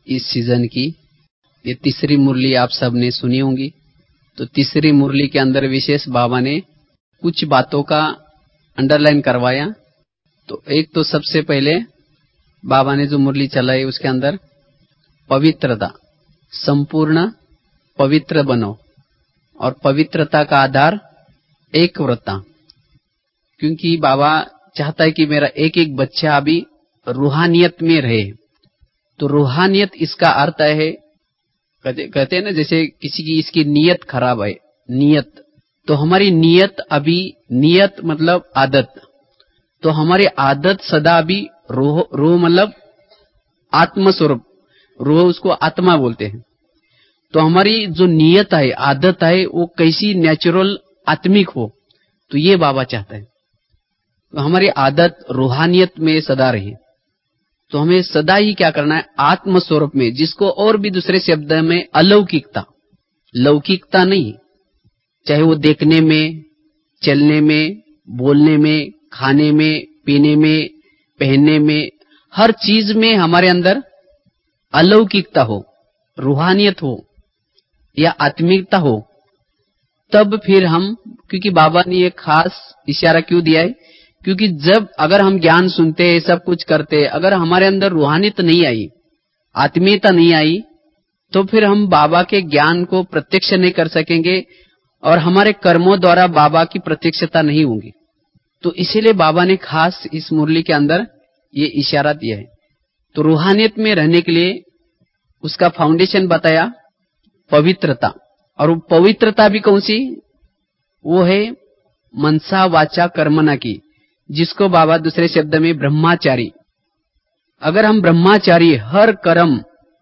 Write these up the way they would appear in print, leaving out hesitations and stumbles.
इस सीजन की ये तीसरी मुरली आप सबने सुनी होंगी। तो तीसरी मुरली के अंदर विशेष बाबा ने कुछ बातों का अंडरलाइन करवाया। तो एक तो सबसे पहले बाबा ने जो मुरली चलाई उसके अंदर पवित्रता, संपूर्ण पवित्र बनो, और पवित्रता का आधार एक व्रता, क्योंकि बाबा चाहता है कि मेरा एक एक बच्चा अभी रूहानियत में रहे। तो रूहानियत इसका अर्थ है, कहते हैं ना, जैसे किसी की इसकी नीयत खराब है, नीयत, तो हमारी नीयत अभी, नीयत मतलब आदत, तो हमारी आदत सदा अभी रूह मतलब आत्म स्वरूप, रूह उसको आत्मा बोलते हैं। तो हमारी जो नीयत है, आदत है, वो कैसी नेचुरल आत्मिक हो, तो ये बाबा चाहता है। तो हमारी आदत रूहानियत में सदा रहे। तो हमें सदा ही क्या करना है, आत्म स्वरूप में, जिसको और भी दूसरे शब्द में अलौकिकता, लौकिकता नहीं, चाहे वो देखने में, चलने में, बोलने में, खाने में, पीने में, पहनने में, हर चीज में हमारे अंदर अलौकिकता हो, रूहानियत हो या आत्मिकता हो, तब फिर हम, क्योंकि बाबा ने एक खास इशारा क्यों दिया है, क्योंकि जब अगर हम ज्ञान सुनते हैं, सब कुछ करते, अगर हमारे अंदर रूहानियत नहीं आई, आत्मीयता नहीं आई, तो फिर हम बाबा के ज्ञान को प्रत्यक्ष नहीं कर सकेंगे और हमारे कर्मों द्वारा बाबा की प्रत्यक्षता नहीं होगी। तो इसीलिए बाबा ने खास इस मुरली के अंदर ये इशारा दिया है। तो रूहानियत में रहने के लिए उसका फाउंडेशन बताया पवित्रता, और वो पवित्रता भी कौन सी, वो है मनसा वाचा कर्मणा की, जिसको बाबा दूसरे शब्द में ब्रह्मचारी। अगर हम ब्रह्मचारी, हर कर्म,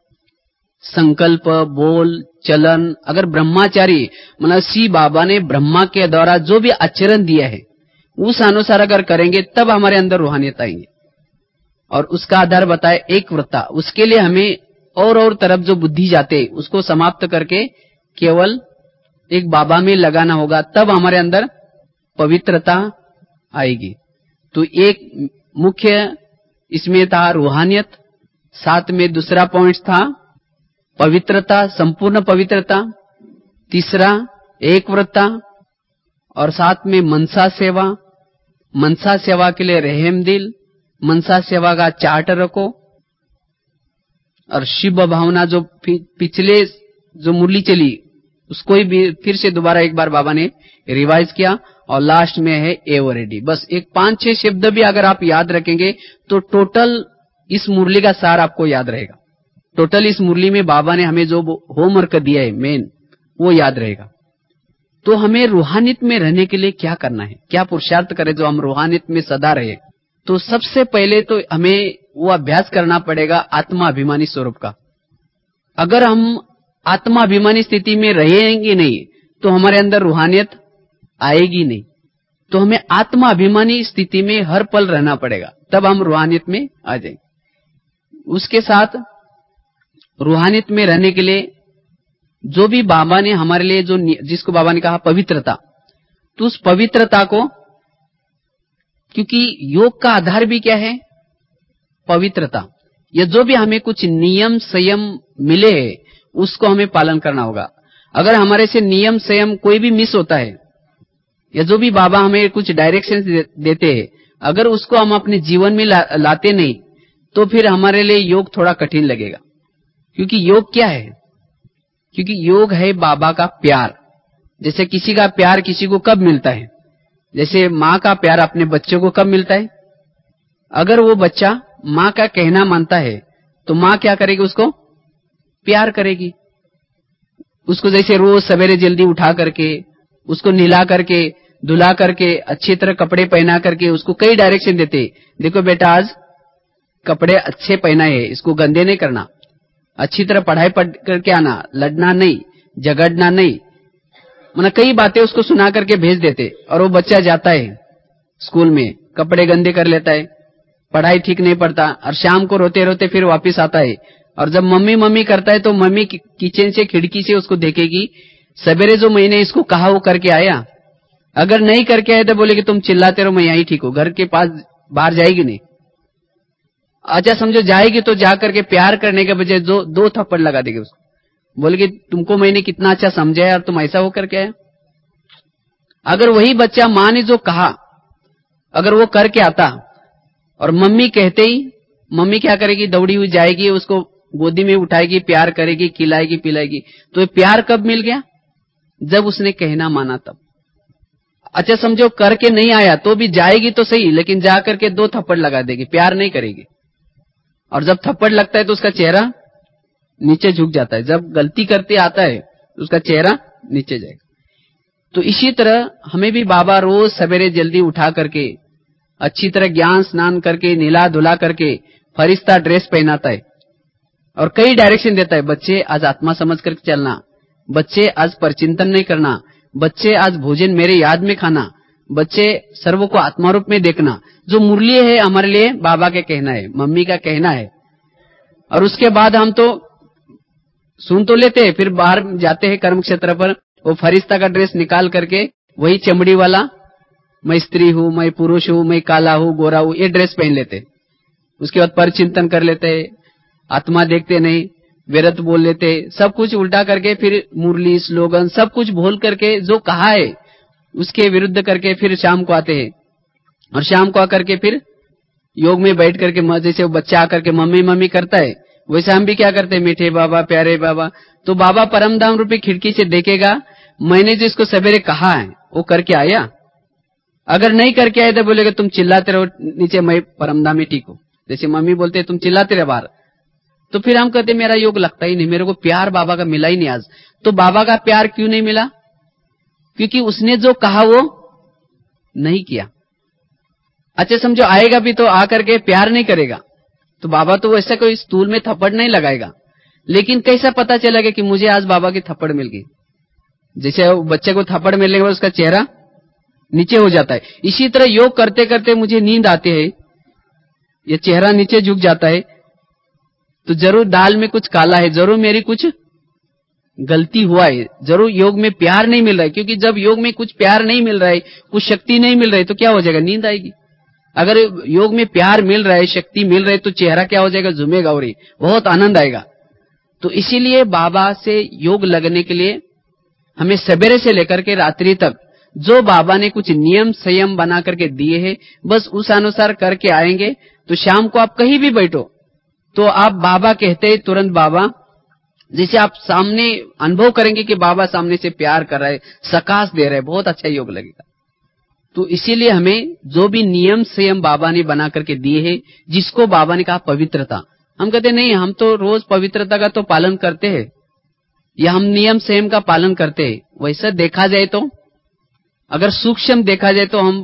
संकल्प, बोल, चलन, अगर ब्रह्मचारी मतलब सी बाबा ने ब्रह्मा के द्वारा जो भी आचरण दिया है उस अनुसार अगर करेंगे, तब हमारे अंदर रूहानियत आएंगे। और उसका आधार बताए एक व्रता। उसके लिए हमें और तरफ जो बुद्धि जाते उसको समाप्त करके केवल एक बाबा में लगाना होगा, तब हमारे अंदर पवित्रता आएगी। तो एक मुख्य इसमें था रूहानियत, साथ में दूसरा पॉइंट था पवित्रता, संपूर्ण पवित्रता, तीसरा एक व्रता, और साथ में मनसा सेवा, मनसा सेवा के लिए रहम दिल, मनसा सेवा का चार्ट रखो, और शिव भावना जो पिछले जो मुरली चली उसको ही फिर से दोबारा एक बार बाबा ने रिवाइज किया, और लास्ट में है एवर रेडी। बस एक 5-6 शब्द भी अगर आप याद रखेंगे तो टोटल इस मुरली का सार आपको याद रहेगा। टोटल इस मुरली में बाबा ने हमें जो होमवर्क दिया है मेन, वो याद रहेगा। तो हमें रूहानियत में रहने के लिए क्या करना है, क्या पुरुषार्थ करें जो हम रूहानियत में सदा रहे। तो सबसे पहले तो हमें वो अभ्यास करना पड़ेगा आत्माभिमानी स्वरूप का। अगर हम आत्माभिमानी स्थिति में रहेंगे नहीं तो हमारे अंदर रूहानियत आएगी नहीं। तो हमें आत्माभिमानी स्थिति में हर पल रहना पड़ेगा, तब हम रूहानियत में आ जाएंगे। उसके साथ रूहानियत में रहने के लिए जो भी बाबा ने हमारे लिए जो, जिसको बाबा ने कहा पवित्रता, तो उस पवित्रता को, क्योंकि योग का आधार भी क्या है, पवित्रता। या जो भी हमें कुछ नियम संयम मिले उसको हमें पालन करना होगा। अगर हमारे से नियम संयम कोई भी मिस होता है, या जो भी बाबा हमें कुछ डायरेक्शन देते हैं, अगर उसको हम अपने जीवन में लाते नहीं, तो फिर हमारे लिए योग थोड़ा कठिन लगेगा। क्योंकि योग क्या है, क्योंकि योग है बाबा का प्यार। जैसे किसी का प्यार किसी को कब मिलता है, जैसे माँ का प्यार अपने बच्चों को कब मिलता है, अगर वो बच्चा माँ का कहना मानता है तो माँ क्या करेगी, उसको प्यार करेगी। उसको जैसे रोज सवेरे जल्दी उठा करके, उसको नहला करके, धुला करके, अच्छी तरह कपड़े पहना करके उसको कई डायरेक्शन देते, देखो बेटा आज कपड़े अच्छे पहना है, इसको गंदे नहीं करना, अच्छी तरह पढ़ाई पढ़ करके आना, लड़ना नहीं, झगड़ना नहीं, मतलब कई बातें उसको सुना करके भेज देते। और वो बच्चा जाता है स्कूल में, कपड़े गंदे कर लेता है, पढ़ाई ठीक नहीं पढ़ता, और शाम को रोते रोते फिर वापस आता है। और जब मम्मी मम्मी करता है तो मम्मी किचन से, खिड़की से उसको देखेगी, सवेरे जो मैंने इसको कहा वो करके आया, अगर नहीं करके आया तो बोलेगी तुम चिल्लाते रहो, मैं यहीं ठीक हूं, घर के पास बाहर जाएगी नहीं। अच्छा समझो जाएगी तो जा करके प्यार करने के बजाय दो थप्पड़ लगा देगी उसको, बोलेगी तुमको मैंने कितना अच्छा समझा है और तुम ऐसा होकर के आए। अगर वही बच्चा माँ ने जो कहा अगर वो करके आता और मम्मी कहते ही मम्मी क्या करेगी, दौड़ी हुई जाएगी, उसको गोदी में उठाएगी, प्यार करेगी, खिलाएगी पिलाएगी, तो ये प्यार कब मिल गया? जब उसने कहना माना तब। अच्छा समझो करके नहीं आया तो भी जाएगी तो सही, लेकिन जा करके 2 थप्पड़ लगा देगी, प्यार नहीं करेगी। और जब थप्पड़ लगता है तो उसका चेहरा नीचे झुक जाता है, जब गलती करते आता है तो उसका चेहरा नीचे जाएगा। तो इसी तरह हमें भी बाबा रोज सवेरे जल्दी उठा करके अच्छी तरह ज्ञान स्नान करके नीला धुला करके फरिश्ता ड्रेस पहनाता है और कई डायरेक्शन देता है। बच्चे आज आत्मा समझ करके चलना, बच्चे आज परचिंतन नहीं करना, बच्चे आज भोजन मेरे याद में खाना, बच्चे सर्व को आत्मा रूप में देखना। जो मुरली है हमारे लिए बाबा के कहना है, मम्मी का कहना है। और उसके बाद हम तो सुन तो लेते हैं, फिर बाहर जाते हैं कर्म क्षेत्र पर, वो फरिश्ता का ड्रेस निकाल करके वही चमड़ी वाला, मैं स्त्री हूं, मैं पुरुष हूं, मैं काला हूं, गोरा हूं, ये ड्रेस पहन लेते। उसके बाद परचिंतन कर लेते, आत्मा देखते नहीं, व्यर्थ बोल लेते, सब कुछ उल्टा करके फिर मुरली स्लोगन सब कुछ बोल करके जो कहा है उसके विरुद्ध करके फिर शाम को आते हैं। और शाम को आकर के फिर योग में बैठ करके जैसे वो बच्चा आकर के मम्मी मम्मी करता है वैसे हम भी क्या करते हैं, मीठे बाबा प्यारे बाबा। तो बाबा परमधाम रूपी खिड़की से देखेगा, मैंने जिसको सवेरे कहा है वो करके आया? अगर नहीं करके आए तो बोलेगा तुम चिल्लाते रहो नीचे, मैं परमधाम में ठीक हूं। जैसे मम्मी बोलते हैं तुम चिल्लाते रहे बाहर, तो फिर हम कहते मेरा योग लगता ही नहीं, मेरे को प्यार बाबा का मिला ही नहीं आज। तो बाबा का प्यार क्यों नहीं मिला? क्योंकि उसने जो कहा वो नहीं किया। अच्छा समझो आएगा भी तो आकर के प्यार नहीं करेगा, तो बाबा तो वैसा कोई स्टूल में थप्पड़ नहीं लगाएगा। लेकिन कैसा पता चलेगा कि मुझे आज बाबा की थप्पड़ मिल गई? जैसे बच्चे को थप्पड़ मिलने के बाद उसका चेहरा नीचे हो जाता है, इसी तरह योग करते करते मुझे नींद आती है, ये चेहरा नीचे झुक जाता है, तो जरूर दाल में कुछ काला है, जरूर मेरी कुछ गलती हुआ है, जरूर योग में प्यार नहीं मिल रहा है। क्योंकि जब योग में कुछ प्यार नहीं मिल रहा है, कुछ शक्ति नहीं मिल रही है, तो क्या हो जाएगा? नींद आएगी। अगर योग में प्यार मिल रहा है, शक्ति मिल रही है, तो चेहरा क्या हो जाएगा? झूमेगा और बहुत आनंद आएगा। तो इसीलिए बाबा से योग लगने के लिए हमें सवेरे से लेकर के रात्रि तक जो बाबा ने कुछ नियम संयम बना करके दिए हैं, बस उस अनुसार करके आएंगे तो शाम को आप कहीं भी बैठो तो आप बाबा कहते हैं तुरंत बाबा, जिसे आप सामने अनुभव करेंगे कि बाबा सामने से प्यार कर रहा है, सकाश दे रहा है, बहुत अच्छा योग लगेगा। तो इसीलिए हमें जो भी नियम संयम बाबा ने बना करके दिए हैं, जिसको बाबा ने कहा पवित्रता, हम कहते नहीं हम तो रोज पवित्रता का तो पालन करते हैं या हम नियम संयम का पालन करते हैं। वैसा देखा जाए तो अगर सूक्ष्म देखा जाए तो हम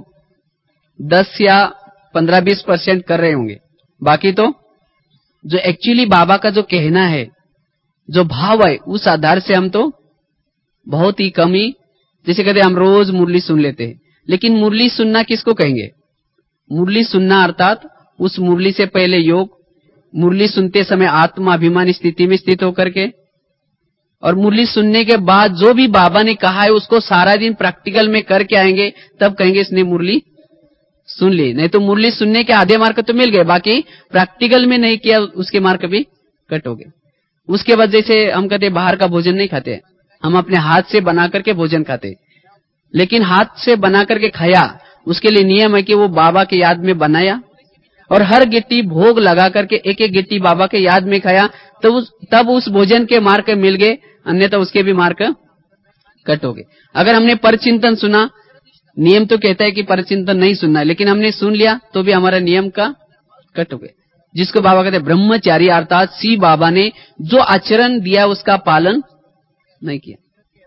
10 या 15-20% कर रहे होंगे, बाकी तो जो एक्चुअली बाबा का जो कहना है, जो भाव है, उस आधार से हम तो बहुत ही कम ही, जैसे कहते हम रोज मुरली सुन लेते हैं। लेकिन मुरली सुनना किसको कहेंगे? मुरली सुनना अर्थात उस मुरली से पहले योग, मुरली सुनते समय आत्मा अभिमानी स्थिति में स्थित होकर के, और मुरली सुनने के बाद जो भी बाबा ने कहा है उसको सारा दिन प्रैक्टिकल में करके आएंगे, तब कहेंगे इसने मुरली सुन ली। नहीं तो मुरली सुनने के आधे मार्क तो मिल गए, बाकी प्रैक्टिकल में नहीं किया उसके मार्क भी कट हो गए। उसके बाद जैसे हम कहते बाहर का भोजन नहीं खाते, हम अपने हाथ से बना करके भोजन खाते, लेकिन हाथ से बना करके खाया उसके लिए नियम है कि वो बाबा के याद में बनाया और हर गिट्टी भोग लगा करके एक एक गिट्टी बाबा के याद में खाया, तो तब उस भोजन के मार्क मिल गए, अन्यथा उसके भी मार्क कट हो गए। अगर हमने परचिंतन सुना, नियम तो कहता है कि परचिंतन नहीं सुनना है, लेकिन हमने सुन लिया तो भी हमारा नियम का कट हो गए, जिसको बाबा कहते हैं ब्रह्मचारी, अर्थात सी बाबा ने जो आचरण दिया उसका पालन नहीं किया।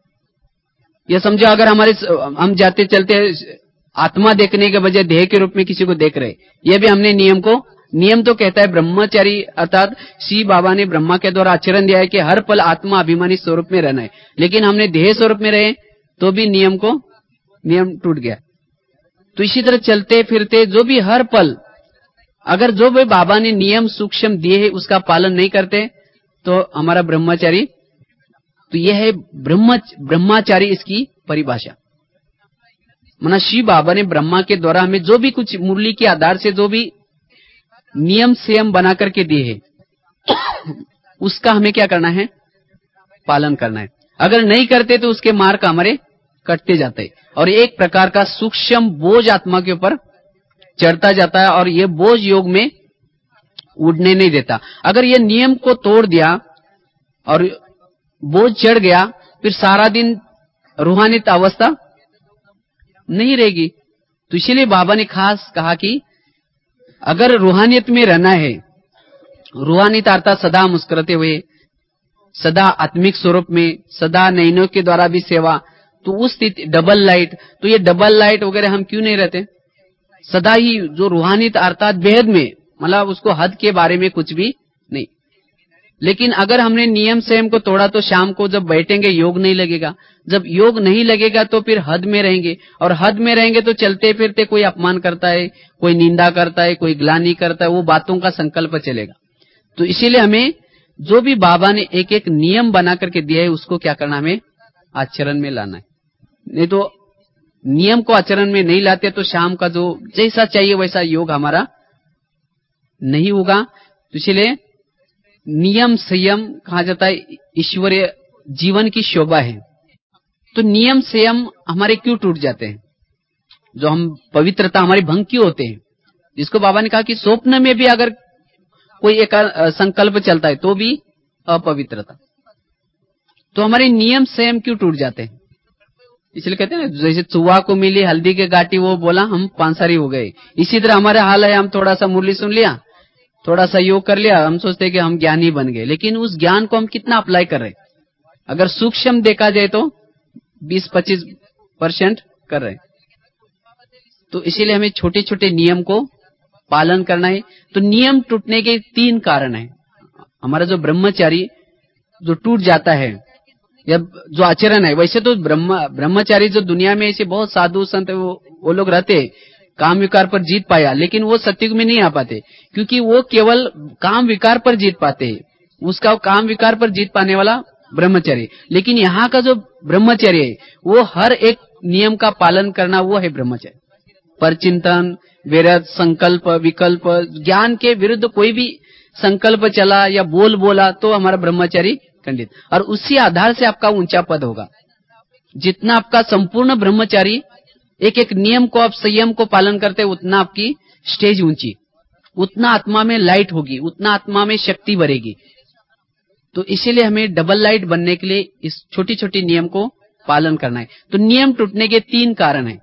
ये समझो अगर हम जाते चलते आत्मा देखने के बजाय देह के रूप में किसी को देख रहे, ये भी हमने नियम तो कहता है ब्रह्मचारी, अर्थात श्री बाबा ने ब्रह्मा के द्वारा आचरण दिया है कि हर पल आत्मा अभिमानी स्वरूप में रहना है, लेकिन हमने देह स्वरूप में रहे तो भी नियम टूट गया। तो इसी तरह चलते फिरते जो भी हर पल अगर जो भी बाबा ने नियम सूक्ष्म दिए है उसका पालन नहीं करते तो हमारा ब्रह्मचारी, तो यह है ब्रह्मचारी, इसकी परिभाषा। माना शिव बाबा ने ब्रह्मा के द्वारा हमें जो भी कुछ मुरली के आधार से जो भी नियम संयम बना करके दिए है उसका हमें क्या करना है, पालन करना है। अगर नहीं करते तो उसके मार्ग हमारे कटते जाते हैं और एक प्रकार का सूक्ष्म बोझ आत्मा के ऊपर चढ़ता जाता है और ये बोझ योग में उड़ने नहीं देता। अगर ये नियम को तोड़ दिया और बोझ चढ़ गया, फिर सारा दिन रूहानियत अवस्था नहीं रहेगी। तो इसीलिए बाबा ने खास कहा कि अगर रूहानियत में रहना है, रूहानियत अर्थात सदा मुस्कुराते हुए, सदा आत्मिक स्वरूप में, सदा नैनों के द्वारा भी सेवा, तो उस स्थिति डबल लाइट, तो ये डबल लाइट वगैरह हम क्यों नहीं रहते? सदा ही जो रूहानियत अर्थात बेहद में, मतलब उसको हद के बारे में कुछ भी नहीं। लेकिन अगर हमने नियम संयम को तोड़ा तो शाम को जब बैठेंगे योग नहीं लगेगा। जब योग नहीं लगेगा तो फिर हद में रहेंगे, और हद में रहेंगे तो चलते फिरते कोई अपमान करता है, कोई निंदा करता है, कोई ग्लानि करता है, वो बातों का संकल्प चलेगा। तो इसीलिए हमें जो भी बाबा ने एक एक नियम बना करके दिया है उसको क्या करना, हमें आचरण में लाना है। नहीं तो नियम को आचरण में नहीं लाते तो शाम का जो जैसा चाहिए वैसा योग हमारा नहीं होगा। तो इसलिए नियम संयम कहा जाता है ईश्वरीय जीवन की शोभा है। तो नियम संयम हमारे क्यों टूट जाते हैं? जो हम पवित्रता हमारी भंग क्यों होते हैं? जिसको बाबा ने कहा कि स्वप्न में भी अगर कोई एक संकल्प चलता है तो भी अपवित्रता। तो हमारे नियम संयम क्यों टूट जाते हैं? इसलिए कहते हैं ना, जैसे चुहा को मिली हल्दी के गाटी, वो बोला हम पांसारी हो गए। इसी तरह हमारा हाल है, हम थोड़ा सा मुरली सुन लिया, थोड़ा सा योग कर लिया, हम सोचते हैं कि हम ज्ञानी बन गए। लेकिन उस ज्ञान को हम कितना अप्लाई कर रहे हैं? अगर सूक्ष्म देखा जाए तो 20-25% कर रहे हैं। तो इसीलिए हमें छोटे छोटे नियम को पालन करना है। तो नियम टूटने के 3 कारण है। हमारा जो ब्रह्मचारी जो टूट जाता है, या जो आचरण है, वैसे तो ब्रह्मचारी जो दुनिया में ऐसे बहुत साधु संत वो लोग रहते, काम विकार पर जीत पाया, लेकिन वो सत्युग में नहीं आ पाते, क्योंकि वो केवल काम विकार पर जीत पाते हैं। उसका काम विकार पर जीत पाने वाला ब्रह्मचर्य। लेकिन यहाँ का जो ब्रह्मचर्य है वो हर एक नियम का पालन करना, वो है ब्रह्मचर्य। परचिंतन, विरत, संकल्प, विकल्प, ज्ञान के विरुद्ध कोई भी संकल्प चला या बोला तो हमारा ब्रह्मचर्य खंडित, और उसी आधार से आपका ऊंचा पद होगा। जितना आपका संपूर्ण ब्रह्मचारी एक एक नियम को आप संयम को पालन करते, उतना आपकी स्टेज ऊंची, उतना आत्मा में लाइट होगी, उतना आत्मा में शक्ति बढ़ेगी। तो इसीलिए हमें डबल लाइट बनने के लिए इस छोटी छोटी नियम को पालन करना है। तो नियम टूटने के 3 कारण है।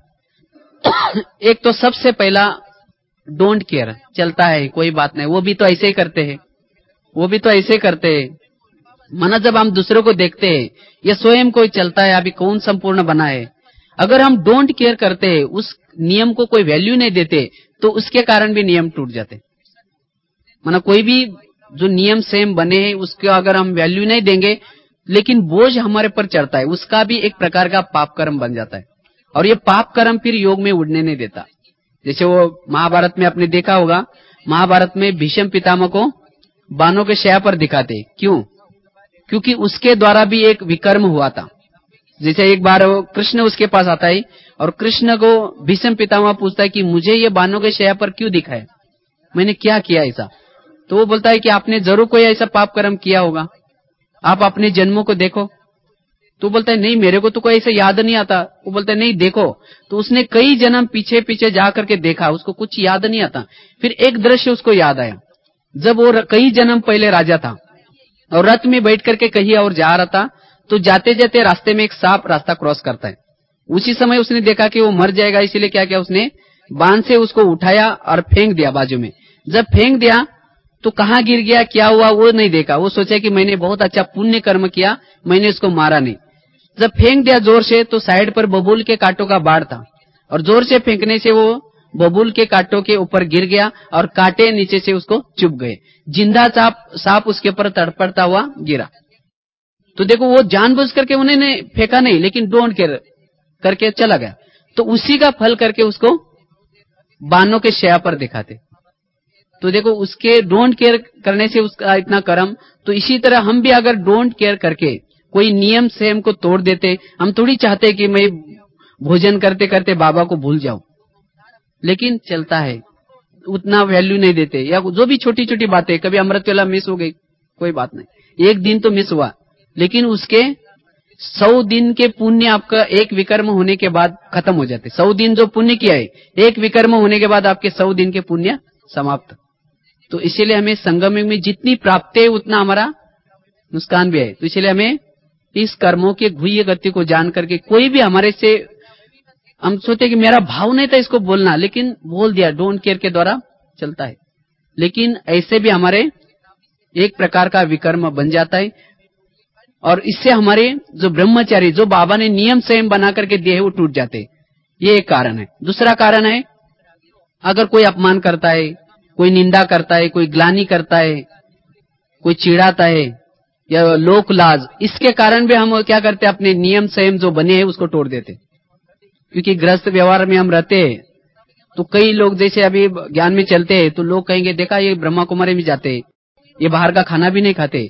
एक तो सबसे पहला डोंट केयर, चलता है कोई बात नहीं, वो भी तो ऐसे ही करते हैं, वो भी तो ऐसे करते हैं। माना जब हम दूसरों को देखते हैं, ये स्वयं कोई चलता है, अभी कौन संपूर्ण बना है। अगर हम डोंट केयर करते हैं, उस नियम को कोई वैल्यू नहीं देते, तो उसके कारण भी नियम टूट जाते। माना कोई भी जो नियम सेम बने हैं उसके अगर हम वैल्यू नहीं देंगे, लेकिन बोझ हमारे पर चढ़ता है, उसका भी एक प्रकार का पाप कर्म बन जाता है, और ये पाप कर्म फिर योग में उड़ने नहीं देता। जैसे वो महाभारत में आपने देखा होगा, महाभारत में भीष्म पितामह को बाणों के शया पर दिखाते, क्यों? क्योंकि उसके द्वारा भी एक विकर्म हुआ था। जैसे एक बार कृष्ण उसके पास आता है और कृष्ण को भीष्म पितामह पूछता है कि मुझे ये बाणों के शया पर क्यों दिखाया, मैंने क्या किया ऐसा? तो वो बोलता है कि आपने जरूर कोई ऐसा पाप कर्म किया होगा, आप अपने जन्मों को देखो। तो बोलता है नहीं, मेरे को तो कोई ऐसा याद नहीं आता। वो बोलता है नहीं देखो। तो उसने कई जन्म पीछे पीछे जा करके देखा, उसको कुछ याद नहीं आता। फिर एक दृश्य उसको याद आया, जब वो कई जन्म पहले राजा था और रथ में बैठ करके कहीं और जा रहा था, तो जाते जाते रास्ते में एक सांप रास्ता क्रॉस करता है। उसी समय उसने देखा कि वो मर जाएगा, इसीलिए क्या किया, उसने बांध से उसको उठाया और फेंक दिया बाजू में। जब फेंक दिया तो कहाँ गिर गया, क्या हुआ, वो नहीं देखा। वो सोचा कि मैंने बहुत अच्छा पुण्य कर्म किया, मैंने उसको मारा नहीं। जब फेंक दिया जोर से, तो साइड पर बबूल के कांटों का बाढ़ था, और जोर से फेंकने से वो बबूल के कांटों के ऊपर गिर गया और कांटे नीचे से उसको चुभ गए। जिंदा सांप उसके ऊपर तड़पड़ता हुआ गिरा। तो देखो, वो जानबूझ करके उन्होंने फेंका नहीं, लेकिन डोंट केयर करके चला गया। तो उसी का फल करके उसको बाणों के शया पर दिखाते। तो देखो, उसके डोंट केयर करने से उसका इतना कर्म। तो इसी तरह हम भी अगर डोंट केयर करके कोई नियम से हमको तोड़ देते, हम थोड़ी चाहते कि मैं भोजन करते करते बाबा को भूल जाऊं, लेकिन चलता है। उतना वैल्यू नहीं देते, या जो भी छोटी छोटी बातें, कभी अमृत वेला मिस हो गई, कोई बात नहीं, एक दिन तो मिस हुआ, लेकिन उसके 100 दिन के पुण्य आपका एक विकर्म होने के बाद खत्म हो जाते। 100 दिन जो पुण्य किया है, एक विकर्म होने के बाद आपके 100 दिन के पुण्य समाप्त। तो इसीलिए हमें संगम में जितनी प्राप्ति है उतना हमारा नुकसान भी है। तो इसलिए हमें इस कर्मों के गुह्य गति को जान करके, कोई भी हमारे से, हम सोचते कि मेरा भाव नहीं था इसको बोलना, लेकिन बोल दिया, डोंट केयर के द्वारा चलता है, लेकिन ऐसे भी हमारे एक प्रकार का विकर्म बन जाता है। और इससे हमारे जो ब्रह्मचारी, जो बाबा ने नियम संयम बना करके दिए है, वो टूट जाते। ये एक कारण है। दूसरा कारण है, अगर कोई अपमान करता है, कोई निंदा करता है, कोई ग्लानि करता है, कोई चिढ़ाता है, या लोक लाज, इसके कारण भी हम क्या करते हैं, अपने नियम संयम जो बने हैं उसको तोड़ देते। क्योंकि गृहस्थ व्यवहार में हम रहते हैं, तो कई लोग जैसे अभी ज्ञान में चलते हैं, तो लोग कहेंगे देखा ये ब्रह्मा कुमारी में जाते, ये बाहर का खाना भी नहीं खाते,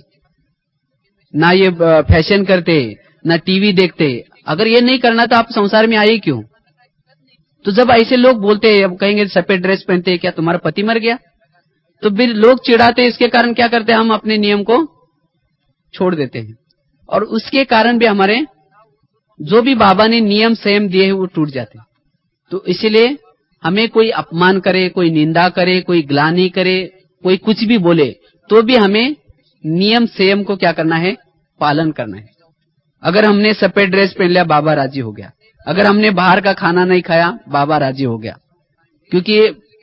ना ये फैशन करते, ना टीवी देखते। अगर ये नहीं करना तो आप संसार में आए क्यों? तो जब ऐसे लोग बोलते हैं, अब कहेंगे सफेद ड्रेस पहनते हैं, क्या तुम्हारा पति मर गया? तो फिर लोग चिढ़ाते, इसके कारण क्या करते हैं, हम अपने नियम को छोड़ देते हैं, और उसके कारण भी हमारे जो भी बाबा ने नियम संयम दिए हैं वो टूट जाते हैं। तो इसीलिए हमें कोई अपमान करे, कोई निंदा करे, कोई ग्लानि करे, कोई कुछ भी बोले, तो भी हमें नियम संयम को क्या करना है, पालन करना है। अगर हमने सफेद ड्रेस पहन लिया, बाबा राजी हो गया। अगर हमने बाहर का खाना नहीं खाया, बाबा राजी हो गया। क्योंकि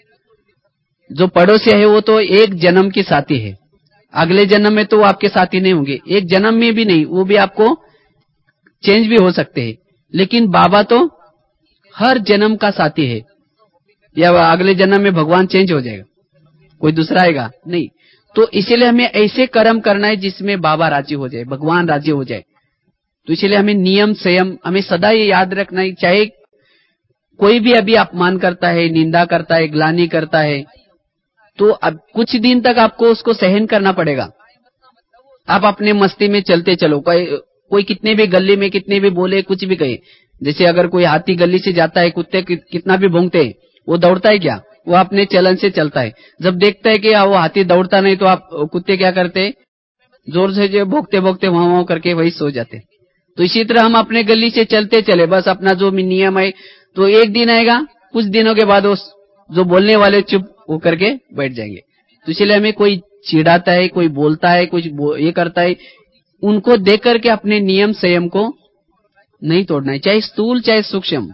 जो पड़ोसी है वो तो एक जन्म की साथी है, अगले जन्म में तो वो आपके साथी नहीं होंगे, एक जन्म में भी नहीं, वो भी आपको चेंज भी हो सकते हैं। लेकिन बाबा तो हर जन्म का साथी है। या अगले जन्म में भगवान चेंज हो जाएगा, कोई दूसरा आएगा नहीं। तो इसीलिए हमें ऐसे कर्म करना है जिसमें बाबा राजी हो जाए, भगवान राजी हो जाए। तो इसलिए हमें नियम संयम, हमें सदा ये याद रखना है, चाहे कोई भी अभी अपमान करता है, निंदा करता है, ग्लानि करता है, तो अब कुछ दिन तक आपको उसको सहन करना पड़ेगा। आप अपने मस्ती में चलते चलो, कोई कितने भी गली में कितने भी बोले, कुछ भी कहे। जैसे अगर कोई हाथी गली से जाता है, कुत्ते कितना भी भौंकते, वो दौड़ता है क्या? वो अपने चलन से चलता है। जब देखता है कि वो हाथी दौड़ता नहीं, तो आप कुत्ते क्या करते, जोर से जो भोंकते भोंकते वहां करके वही सो जाते। तो इसी तरह हम अपने गली से चलते चले, बस अपना जो नियम है। तो एक दिन आएगा, कुछ दिनों के बाद वो जो बोलने वाले चुप हो करके बैठ जाएंगे। तो इसलिए हमें कोई चिढ़ाता है, कोई बोलता है, कुछ ये करता है, उनको देख करके अपने नियम संयम को नहीं तोड़ना है, चाहे स्थूल चाहे सूक्ष्म।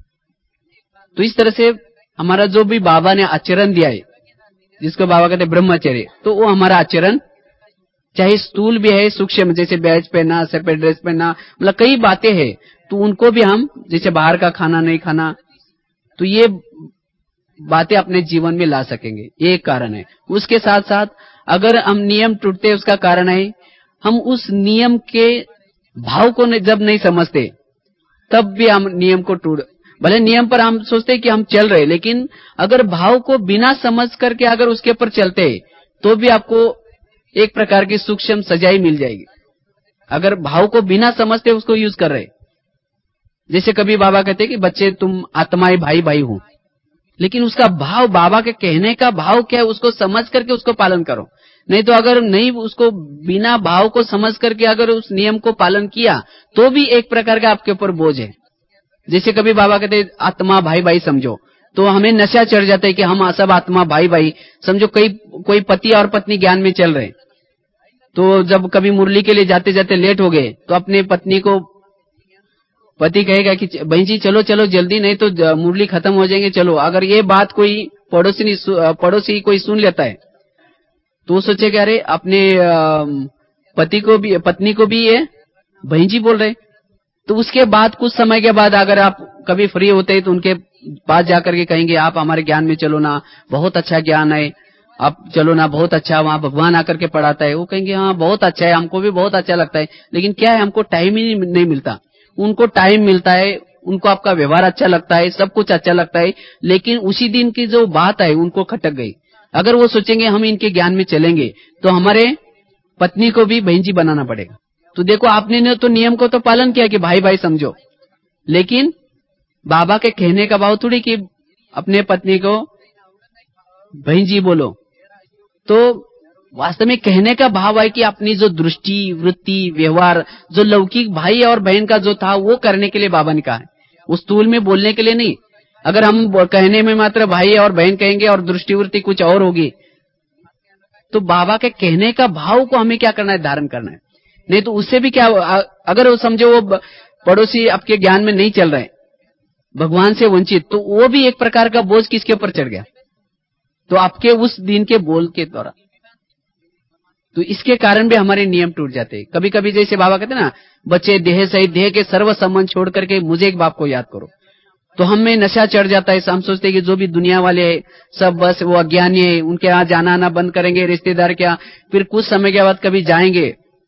तो इस तरह से हमारा जो भी बाबा ने आचरण दिया है, जिसको बाबा कहते हैं ब्रह्मचर्य, तो वो हमारा आचरण चाहे स्थूल भी है, सूक्ष्म, जैसे बैज पहनना, सफेद ड्रेस पहनना, मतलब कई बातें हैं, तो उनको भी हम, जैसे बाहर का खाना नहीं खाना, तो ये बातें अपने जीवन में ला सकेंगे। ये एक कारण है। उसके साथ साथ अगर हम नियम टूटते हैं, उसका कारण है हम उस नियम के भाव को जब नहीं समझते, तब भी हम नियम को भले नियम पर हम सोचते हैं कि हम चल रहे, लेकिन अगर भाव को बिना समझ करके अगर उसके ऊपर चलते, तो भी आपको एक प्रकार की सूक्ष्म सजाई मिल जाएगी। अगर भाव को बिना समझते उसको यूज कर रहे, जैसे कभी बाबा कहते कि बच्चे तुम आत्माएं भाई भाई हो, लेकिन उसका भाव, बाबा के कहने का भाव क्या है, उसको समझ करके उसको पालन करो। नहीं तो अगर नहीं, उसको बिना भाव को समझ करके अगर उस नियम को पालन किया, तो भी एक प्रकार का आपके ऊपर बोझ है। जैसे कभी बाबा कहते आत्मा भाई भाई समझो, तो हमें नशा चढ़ जाता है कि हम सब आत्मा भाई भाई समझो। कोई पति और पत्नी ज्ञान में चल रहे, तो जब कभी मुरली के लिए जाते जाते लेट हो गए, तो अपने पत्नी को पति कहेगा कि बहन जी चलो चलो जल्दी, नहीं तो मुरली खत्म हो जाएंगे, चलो। अगर ये बात कोई पड़ोसी कोई सुन लेता है, तो वो सोचेगा अरे अपने पत्नी को भी ये बहन जी बोल रहे। तो उसके बाद कुछ समय के बाद अगर आप कभी फ्री होते हैं, तो उनके पास जाकर के कहेंगे आप हमारे ज्ञान में चलो ना, बहुत अच्छा ज्ञान है, आप चलो ना, बहुत अच्छा, वहाँ भगवान आकर के पढ़ाता है। वो कहेंगे हाँ बहुत अच्छा है, हमको भी बहुत अच्छा लगता है, लेकिन क्या है, हमको टाइम ही नहीं मिलता। उनको टाइम मिलता है, उनको आपका व्यवहार अच्छा लगता है, सब कुछ अच्छा लगता है, लेकिन उसी दिन की जो बात है उनको खटक गई। अगर वो सोचेंगे हम इनके ज्ञान में चलेंगे, तो हमारे पत्नी को भी बहन जी बनाना पड़ेगा। तो देखो, आपने तो नियम को तो पालन किया कि भाई भाई समझो, लेकिन बाबा के कहने का भाव थोड़ी कि अपने पत्नी को बहन जी बोलो। तो वास्तव में कहने का भाव है कि अपनी जो दृष्टि, वृत्ति, व्यवहार, जो लौकिक भाई और बहन का जो था वो करने के लिए बाबा ने कहा है, उस स्थूल में बोलने के लिए नहीं। अगर हम कहने में मात्र भाई और बहन कहेंगे और दृष्टि वृत्ति कुछ और होगी, तो बाबा के कहने का भाव को हमें क्या करना है, धारण करना है। नहीं तो उससे भी क्या, अगर वो समझो वो पड़ोसी आपके ज्ञान में नहीं चल रहे, भगवान से वंचित, तो वो भी एक प्रकार का बोझ किसके ऊपर चढ़ गया, तो आपके उस दिन के बोल के द्वारा। तो इसके कारण भी हमारे नियम टूट जाते हैं। कभी कभी जैसे बाबा कहते हैं ना, बच्चे देह सहित देह के सर्व संबंध छोड़ करके मुझे एक बाप को याद करो, तो हमें नशा चढ़ जाता है। हम सोचते हैं कि जो भी दुनिया वाले है सब बस वो अज्ञानी है, उनके यहाँ जाना आना बंद करेंगे, रिश्तेदार क्या, फिर कुछ समय के बाद कभी जाएंगे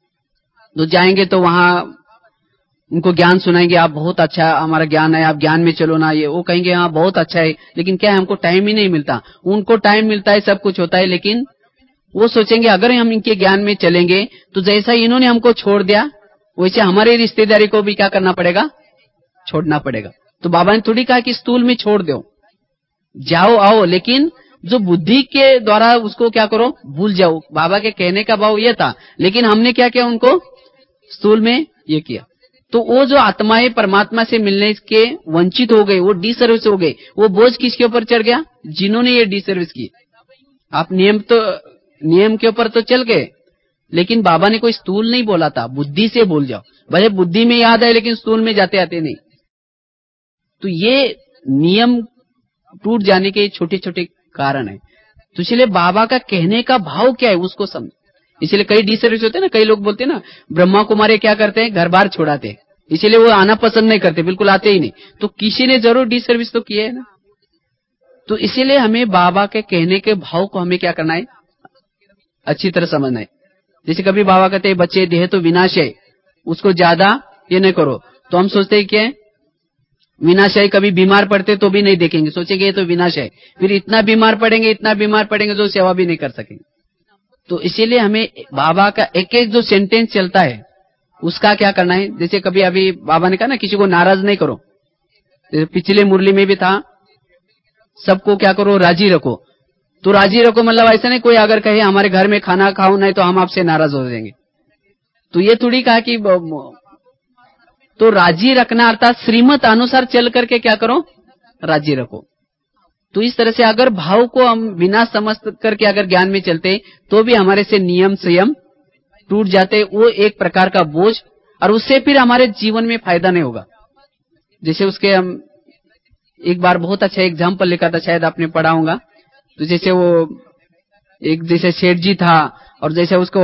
तो वहां उनको ज्ञान सुनाएंगे, आप बहुत अच्छा हमारा ज्ञान है, आप ज्ञान में चलो ना, ये वो कहेंगे हाँ बहुत अच्छा है, लेकिन क्या है हमको टाइम ही नहीं मिलता। उनको टाइम मिलता है, सब कुछ होता है, लेकिन वो सोचेंगे अगर हम इनके ज्ञान में चलेंगे तो जैसा इन्होंने हमको छोड़ दिया वैसे हमारे रिश्तेदारी को भी क्या करना पड़ेगा, छोड़ना पड़ेगा। तो बाबा ने थोड़ी कहा कि स्थूल में छोड़ दो, जाओ आओ, लेकिन जो बुद्धि के द्वारा उसको क्या करो, भूल जाओ। बाबा के कहने का भाव ये था, लेकिन हमने क्या किया, उनको स्थूल में ये किया। तो वो जो आत्माएं परमात्मा से मिलने के वंचित हो गए, वो डिसर्विस हो गए, वो बोझ किसके ऊपर चढ़ गया, जिन्होंने ये डिसर्विस की। आप नियम के ऊपर तो चल गए, लेकिन बाबा ने कोई स्थूल नहीं बोला था, बुद्धि से भूल जाओ। भले बुद्धि में याद है लेकिन स्थूल में जाते आते नहीं। तो ये नियम टूट जाने के छोटे छोटे कारण है। तो इसलिए बाबा का कहने का भाव क्या है उसको समझ। इसलिए कई डिसर्विस होते हैं ना, कई लोग बोलते हैं ना, ब्रह्मा कुमारी क्या करते हैं, घर बार छोड़ाते हैं, इसीलिए वो आना पसंद नहीं करते, बिल्कुल आते ही नहीं। तो किसी ने जरूर डिसर्विस तो किया है ना। तो इसीलिए हमें बाबा के कहने के भाव को हमें क्या करना है, अच्छी तरह समझना है। जैसे कभी बाबा कहते हैं बच्चे देह तो विनाश है, उसको ज्यादा ये नहीं करो, तो हम सोचते हैं क्या विनाश है, कभी बीमार पड़ते तो भी नहीं देखेंगे, सोचेंगे ये तो विनाश है, फिर इतना बीमार पड़ेंगे जो सेवा भी नहीं कर सकेंगे। तो इसीलिए हमें बाबा का एक एक जो सेंटेंस चलता है उसका क्या करना है। जैसे कभी अभी बाबा ने कहा ना किसी को नाराज नहीं करो, पिछले मुरली में भी था, सबको क्या करो, राजी रखो। तो राजी रखो मतलब ऐसा नहीं कोई अगर कहे हमारे घर में खाना खाओ नहीं तो हम आपसे नाराज हो जाएंगे, तो ये थोड़ी कहा कि तो राजी रखना अर्थात श्रीमत अनुसार चल करके क्या करो, राजी रखो। तो इस तरह से अगर भाव को हम बिना समझ करके अगर ज्ञान में चलते तो भी हमारे से नियम संयम टूट जाते, वो एक प्रकार का बोझ, और उससे फिर हमारे जीवन में फायदा नहीं होगा। जैसे उसके हम एक बार बहुत अच्छा एग्जाम्पल लिखा था, शायद आपने पढ़ा होगा। तो जैसे वो एक जैसे सेठ जी था और जैसे उसको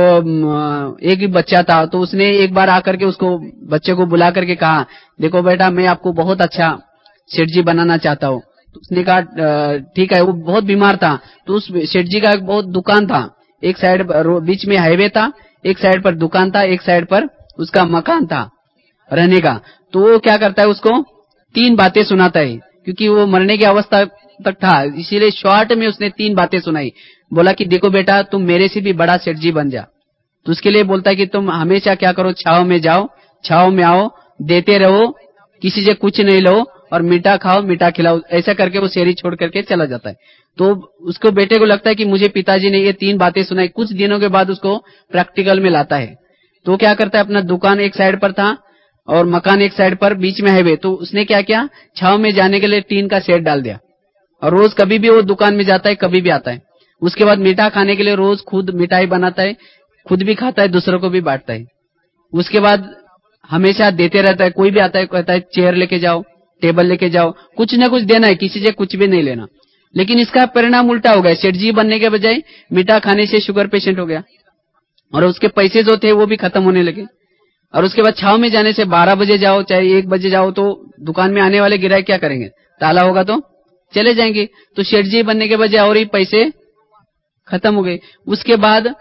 एक ही बच्चा था, तो उसने एक बार आकर के उसको बच्चे को बुला करके कहा देखो बेटा मैं आपको बहुत अच्छा सेठ जी बनाना चाहता हूँ। तो उसने कहा ठीक है। वो बहुत बीमार था, तो उस सेठ जी का एक बहुत दुकान था, एक साइड बीच में हाईवे था, एक साइड पर दुकान था, एक साइड पर उसका मकान था रहने का। तो वो क्या करता है, उसको 3 बातें सुनाता है, क्योंकि वो मरने की अवस्था तक था, इसीलिए शॉर्ट में उसने 3 बातें सुनाई। बोला कि देखो बेटा तुम मेरे से भी बड़ा सेठ जी बन जा। तो उसके लिए बोलता है कि तुम हमेशा क्या करो, छाव में जाओ, छाव में आओ, देते रहो, किसी से कुछ नहीं लो, और मीठा खाओ मीठा खिलाओ। ऐसा करके वो शेरी छोड़ करके चला जाता है। तो उसको बेटे को लगता है कि मुझे पिताजी ने ये 3 बातें सुनाई। कुछ दिनों के बाद उसको प्रैक्टिकल में लाता है। तो क्या करता है, अपना दुकान एक साइड पर था और मकान एक साइड पर, बीच में हाईवे। तो उसने क्या किया, छाव में जाने के लिए टीन का शेड डाल दिया, और रोज कभी भी वो दुकान में जाता है, कभी भी आता है। उसके बाद मीठा खाने के लिए रोज खुद मिठाई बनाता है, खुद भी खाता है, दूसरों को भी बांटता है। उसके बाद हमेशा देते रहता है, कोई भी आता है कहता है चेयर लेके जाओ, टेबल लेके जाओ, कुछ न कुछ देना है, किसी से कुछ भी नहीं लेना। लेकिन इसका परिणाम उल्टा हो गया, सेठ जी बनने के बजाय मीठा खाने से शुगर पेशेंट हो गया, और उसके पैसे जो थे वो भी खत्म होने लगे। और उसके बाद छाव में जाने से 12 बजे जाओ चाहे 1 बजे जाओ, तो दुकान में आने वाले गिराक क्या करेंगे, ताला होगा तो चले जाएंगे। तो सेठ जी बनने के बजाय और ही पैसे खत्म हो गए। उसके बाद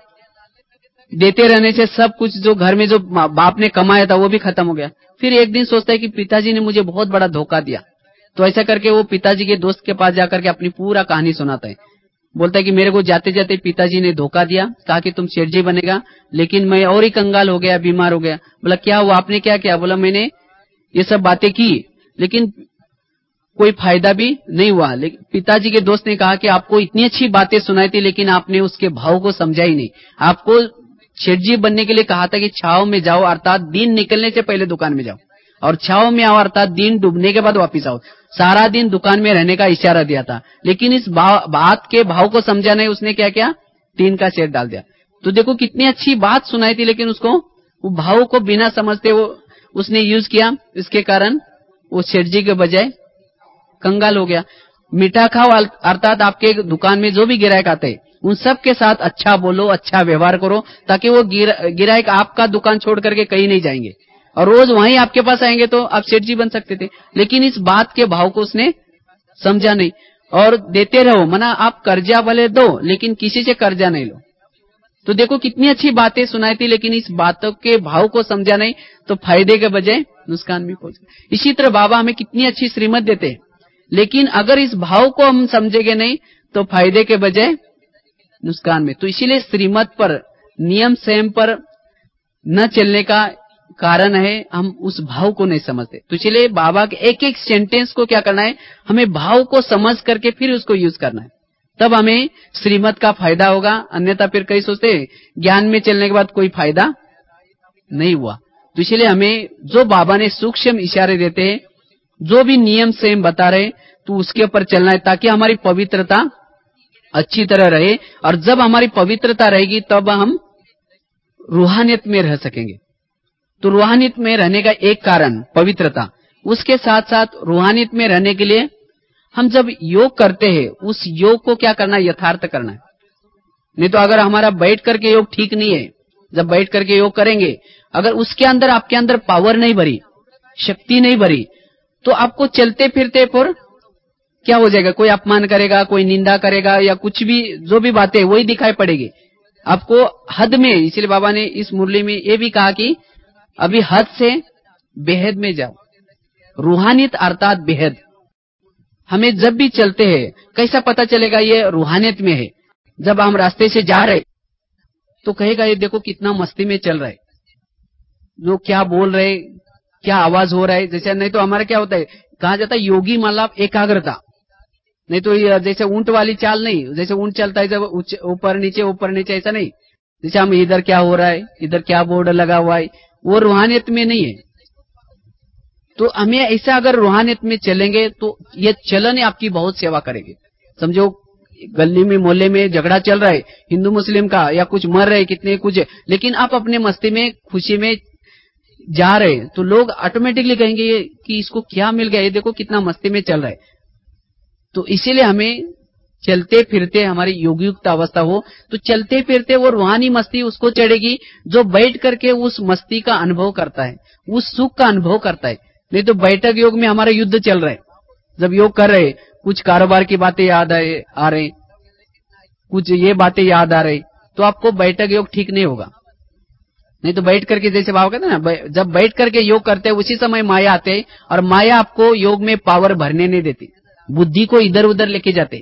देते रहने से सब कुछ जो घर में जो बाप ने कमाया था वो भी खत्म हो गया। फिर एक दिन सोचता है कि पिताजी ने मुझे बहुत बड़ा धोखा दिया। तो ऐसा करके वो पिताजी के दोस्त के पास जाकर के अपनी पूरा कहानी सुनाता है। बोलता है कि मेरे को जाते जाते पिताजी ने धोखा दिया, कहा कि तुम सेठ जी बनेगा, लेकिन मैं और ही कंगाल हो गया, बीमार हो गया। बोला क्या हुआ, आपने क्या किया? बोला मैंने ये सब बातें की, लेकिन कोई फायदा भी नहीं हुआ। लेकिन पिताजी के दोस्त ने कहा कि आपको इतनी अच्छी बातें सुनाई थी, लेकिन आपने उसके भाव को समझा ही नहीं। आपको सेठ जी बनने के लिए कहा था कि छाव में जाओ, अर्थात दिन निकलने से पहले दुकान में जाओ, और छाव में आओ अर्थात दिन डूबने के बाद वापिस आओ। सारा दिन दुकान में रहने का इशारा दिया था, लेकिन इस बात के भाव को समझा नहीं। उसने क्या किया, टीन का शेड डाल दिया। तो देखो कितनी अच्छी बात सुनाई थी, लेकिन उसको वो भाव को बिना समझते वो उसने यूज किया। इसके कारण वो सेठ जी के बजाय कंगाल हो गया। मीठा खाओ अर्थात आपके दुकान में जो भी गिरायक आते हैं उन सब के साथ अच्छा बोलो, अच्छा व्यवहार करो, ताकि वो गिरायक आपका दुकान छोड़ करके कहीं नहीं जाएंगे और रोज वहीं आपके पास आएंगे, तो आप सेठ जी बन सकते थे। लेकिन इस बात के भाव को उसने समझा नहीं। और देते रहो, मना आप कर्जा भले दो लेकिन किसी से कर्जा नहीं लो। तो देखो कितनी अच्छी बातें सुनाई थी, लेकिन इस बातों के भाव को समझा नहीं, तो फायदे के बजाय नुकसान में पहुंच गए। इसी तरह बाबा हमें कितनी अच्छी श्रीमत देते हैं, लेकिन अगर इस भाव को हम समझेंगे नहीं तो फायदे के बजाय नुकसान में। तो इसीलिए श्रीमत पर, नियम संयम पर न चलने का कारण है हम उस भाव को नहीं समझते। तो इसलिए बाबा के एक एक सेंटेंस को क्या करना है, हमें भाव को समझ करके फिर उसको यूज करना है, तब हमें श्रीमत का फायदा होगा। अन्यथा फिर कई सोचते ज्ञान में चलने के बाद कोई फायदा नहीं हुआ। तो इसलिए हमें जो बाबा ने सूक्ष्म इशारे देते हैं, जो भी नियम संयम बता रहे, तो उसके ऊपर चलना है, ताकि हमारी पवित्रता अच्छी तरह रहे। और जब हमारी पवित्रता रहेगी तब हम रूहानियत में रह सकेंगे। तो रूहानियत में रहने का एक कारण पवित्रता, उसके साथ साथ रूहानियत में रहने के लिए हम जब योग करते हैं उस योग को क्या करना है, यथार्थ करना है। नहीं तो अगर हमारा बैठ करके योग ठीक नहीं है, जब बैठ करके योग करेंगे अगर उसके अंदर आपके अंदर पावर नहीं भरी, शक्ति नहीं भरी, तो आपको चलते फिरते पर क्या हो जाएगा, कोई अपमान करेगा, कोई निंदा करेगा, या कुछ भी जो भी बातें वही दिखाई पड़ेगी आपको हद में। इसलिए बाबा ने इस मुरली में ये भी कहा कि अभी हद से बेहद में जाओ। रूहानियत अर्थात बेहद। हमें जब भी चलते हैं कैसा पता चलेगा ये रूहानियत में है, जब हम रास्ते से जा रहे तो कहेगा ये देखो कितना मस्ती में चल रहा है, जो क्या बोल रहे, क्या आवाज हो रहा है। जैसे नहीं तो हमारा क्या होता है, कहा जाता है योगी मतलब एकाग्रता, नहीं तो ये जैसे ऊंट वाली चाल नहीं, जैसे ऊंट चलता है जब ऊपर नीचे, ऐसा नहीं। जैसे हम इधर क्या हो रहा है, इधर क्या बोर्ड लगा हुआ है, वो रूहानियत में नहीं है। तो हमें ऐसा अगर रूहानियत में चलेंगे तो ये चलन आपकी बहुत सेवा करेगी। समझो गली में मोहल्ले में झगड़ा चल रहा है हिंदू मुस्लिम का, या कुछ मर रहे कितने कुछ, लेकिन आप अपने मस्ती में खुशी में जा रहे, तो लोग ऑटोमेटिकली कहेंगे कि इसको क्या मिल गया, ये देखो कितना मस्ती में चल रहा है। तो इसीलिए हमें चलते फिरते हमारी योगयुक्त अवस्था हो, तो चलते फिरते वो रूहानी मस्ती उसको चढ़ेगी जो बैठ करके उस मस्ती का अनुभव करता है, उस सुख का अनुभव करता है। नहीं तो बैठक योग में हमारा युद्ध चल रहा है, जब योग कर रहे कुछ कारोबार की बातें याद आ रहे, कुछ ये बातें याद आ रही, तो आपको बैठक योग ठीक नहीं होगा। नहीं तो बैठ करके, जैसे बाबा कहते हैं ना, जब बैठ करके योग करते हैं उसी समय माया आते है, और माया आपको योग में पावर भरने नहीं देती, बुद्धि को इधर उधर लेके जाते।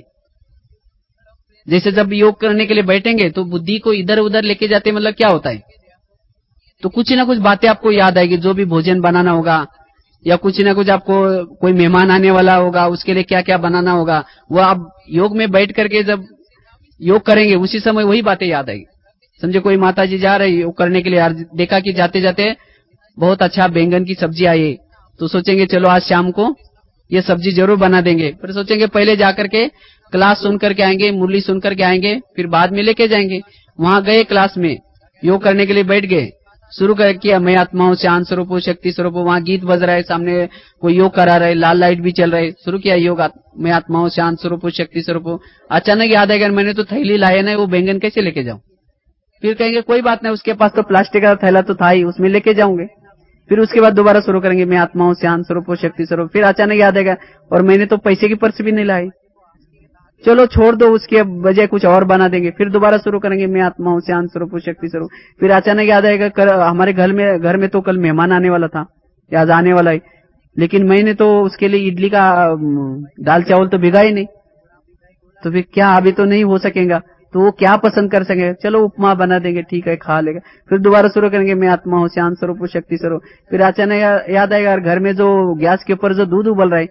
जैसे जब योग करने के लिए बैठेंगे तो बुद्धि को इधर उधर लेके जाते, मतलब क्या होता है, तो कुछ ना कुछ बातें आपको याद आएगी, जो भी भोजन बनाना होगा, या कुछ ना कुछ आपको कोई मेहमान आने वाला होगा, उसके लिए क्या क्या बनाना होगा, वो आप योग में बैठ करके जब योग करेंगे उसी समय वही बातें याद आएगी। समझे कोई माता जी जा रही योग करने के लिए, देखा कि जाते जाते बहुत अच्छा बैंगन की सब्जी आई, तो सोचेंगे चलो आज शाम को ये सब्जी जरूर बना देंगे। फिर सोचेंगे पहले जाकर के क्लास सुन करके आएंगे, मुरली सुन करके आएंगे, फिर बाद में लेके जाएंगे। वहां गए, क्लास में योग करने के लिए बैठ गए, शुरू कर किया, मैं आत्मा हूँ, शांत स्वरूप हूँ, शक्ति स्वरूप हूँ। वहां गीत बज रहा है, सामने कोई योग करा रहे, लाल लाइट भी चल रहे, शुरू किया योग, मैं आत्मा हूँ, शांत स्वरूप हूँ, शक्ति स्वरूप हूँ। अचानक याद आएगा मैंने तो थैली लाया ना, वो बैंगन कैसे लेके जाऊं। फिर कहेंगे कोई बात नहीं, उसके पास तो प्लास्टिक का थैला तो था ही, उसमें लेके जाऊंगे। फिर उसके बाद दोबारा शुरू करेंगे, मैं आत्मा हूँ, शांत स्वरूप हूँ, शक्ति स्वरूप। फिर अचानक याद आएगा और मैंने तो पैसे की पर्स भी नहीं लाई, चलो छोड़ दो, उसके बजाय कुछ और बना देंगे। फिर दोबारा शुरू करेंगे, मैं आत्मा हूँ, शांत स्वरूप हूँ, शक्ति स्वरूप। फिर अचानक याद आएगा हमारे घर में तो कल मेहमान आने वाला था, आज आने वाला है, लेकिन मैंने तो उसके लिए इडली का दाल चावल तो भिगा ही नहीं, तो फिर क्या अभी तो नहीं हो सकेगा, तो वो क्या पसंद कर सकेंगे, चलो उपमा बना देंगे, ठीक है खा लेगा। फिर दोबारा शुरू करेंगे, मैं आत्मा हूँ, शांत स्वरूप हूँ, शक्ति स्वरूप। फिर अचानक याद आएगा घर में जो गैस के ऊपर जो दूध उबल रहा है,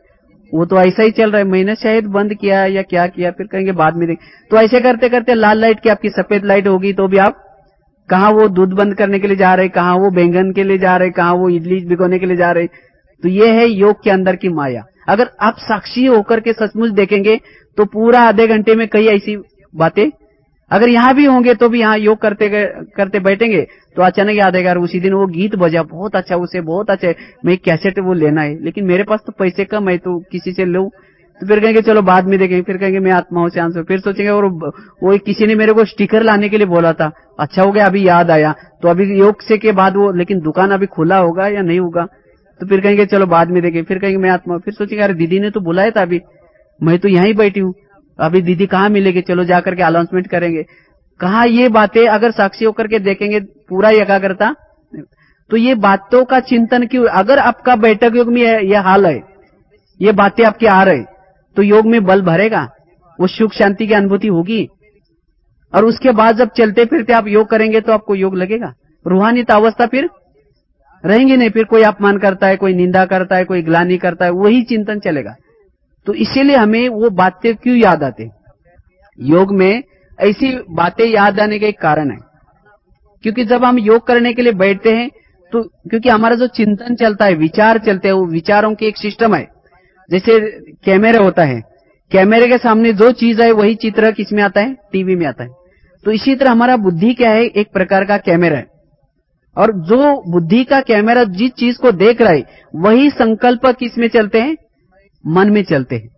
वो तो ऐसा ही चल रहा है, मैंने शायद बंद किया या क्या किया, फिर कहेंगे बाद में देख। तो ऐसे करते करते लाल लाइट की आपकी सफेद लाइट होगी तो भी आप कहाँ वो दूध बंद करने के लिए जा रहे, कहाँ वो बैंगन के लिए जा रहे, कहाँ वो इडली भिगोने के लिए जा रहे। तो ये है योग के अंदर की माया। अगर आप साक्षी होकर के सचमुच देखेंगे तो पूरा आधे घंटे में कई ऐसी बातें, अगर यहाँ भी होंगे तो भी यहाँ योग करते करते बैठेंगे तो अचानक याद आएगा उसी दिन वो गीत बजा बहुत अच्छा, उसे बहुत अच्छा है, मैं कैसेट वो लेना है, लेकिन मेरे पास तो पैसे कम है तो किसी से लूं। तो फिर कहेंगे चलो बाद में देखेंगे, फिर कहेंगे मैं आत्माओं से आंसू, फिर सोचेंगे और वो किसी ने मेरे को स्टिकर लाने के लिए बोला था, अच्छा हो गया अभी याद आया, तो अभी योग से के बाद वो, लेकिन दुकान अभी खुला होगा या नहीं होगा, तो फिर कहेंगे चलो बाद में देखेंगे, फिर कहेंगे मैं आत्मा, फिर सोचेंगे अरे दीदी ने तो बुलाया था, अभी मैं तो यहीं बैठी हूँ, अभी दीदी कहाँ मिलेगी, चलो जाकर के अनाउंसमेंट करेंगे। कहा ये बातें अगर साक्षी होकर के देखेंगे पूरा एकाग्रता, तो ये बातों का चिंतन क्यों, अगर आपका बैठक योग में यह हाल है, ये बातें आपके आ रहे, तो योग में बल भरेगा, वो सुख शांति की अनुभूति होगी। और उसके बाद जब चलते फिरते आप योग करेंगे तो आपको योग लगेगा, रूहानियत अवस्था फिर रहेंगे नहीं, फिर कोई अपमान करता है, कोई निंदा करता है, कोई ग्लानि करता है, वही चिंतन चलेगा। तो इसीलिए हमें वो बातें क्यों याद आते, योग में ऐसी बातें याद आने का एक कारण है, क्योंकि जब हम योग करने के लिए बैठते हैं तो क्योंकि हमारा जो चिंतन चलता है, विचार चलते हैं, वो विचारों की एक सिस्टम है। जैसे कैमरा होता है, कैमरे के सामने जो चीज है वही चित्र किसमें आता है, टीवी में आता है। तो इसी तरह हमारा बुद्धि क्या है, एक प्रकार का कैमरा है, और जो बुद्धि का कैमरा जिस चीज को देख रहा है वही संकल्प किसमें चलते हैं, मन में चलते हैं।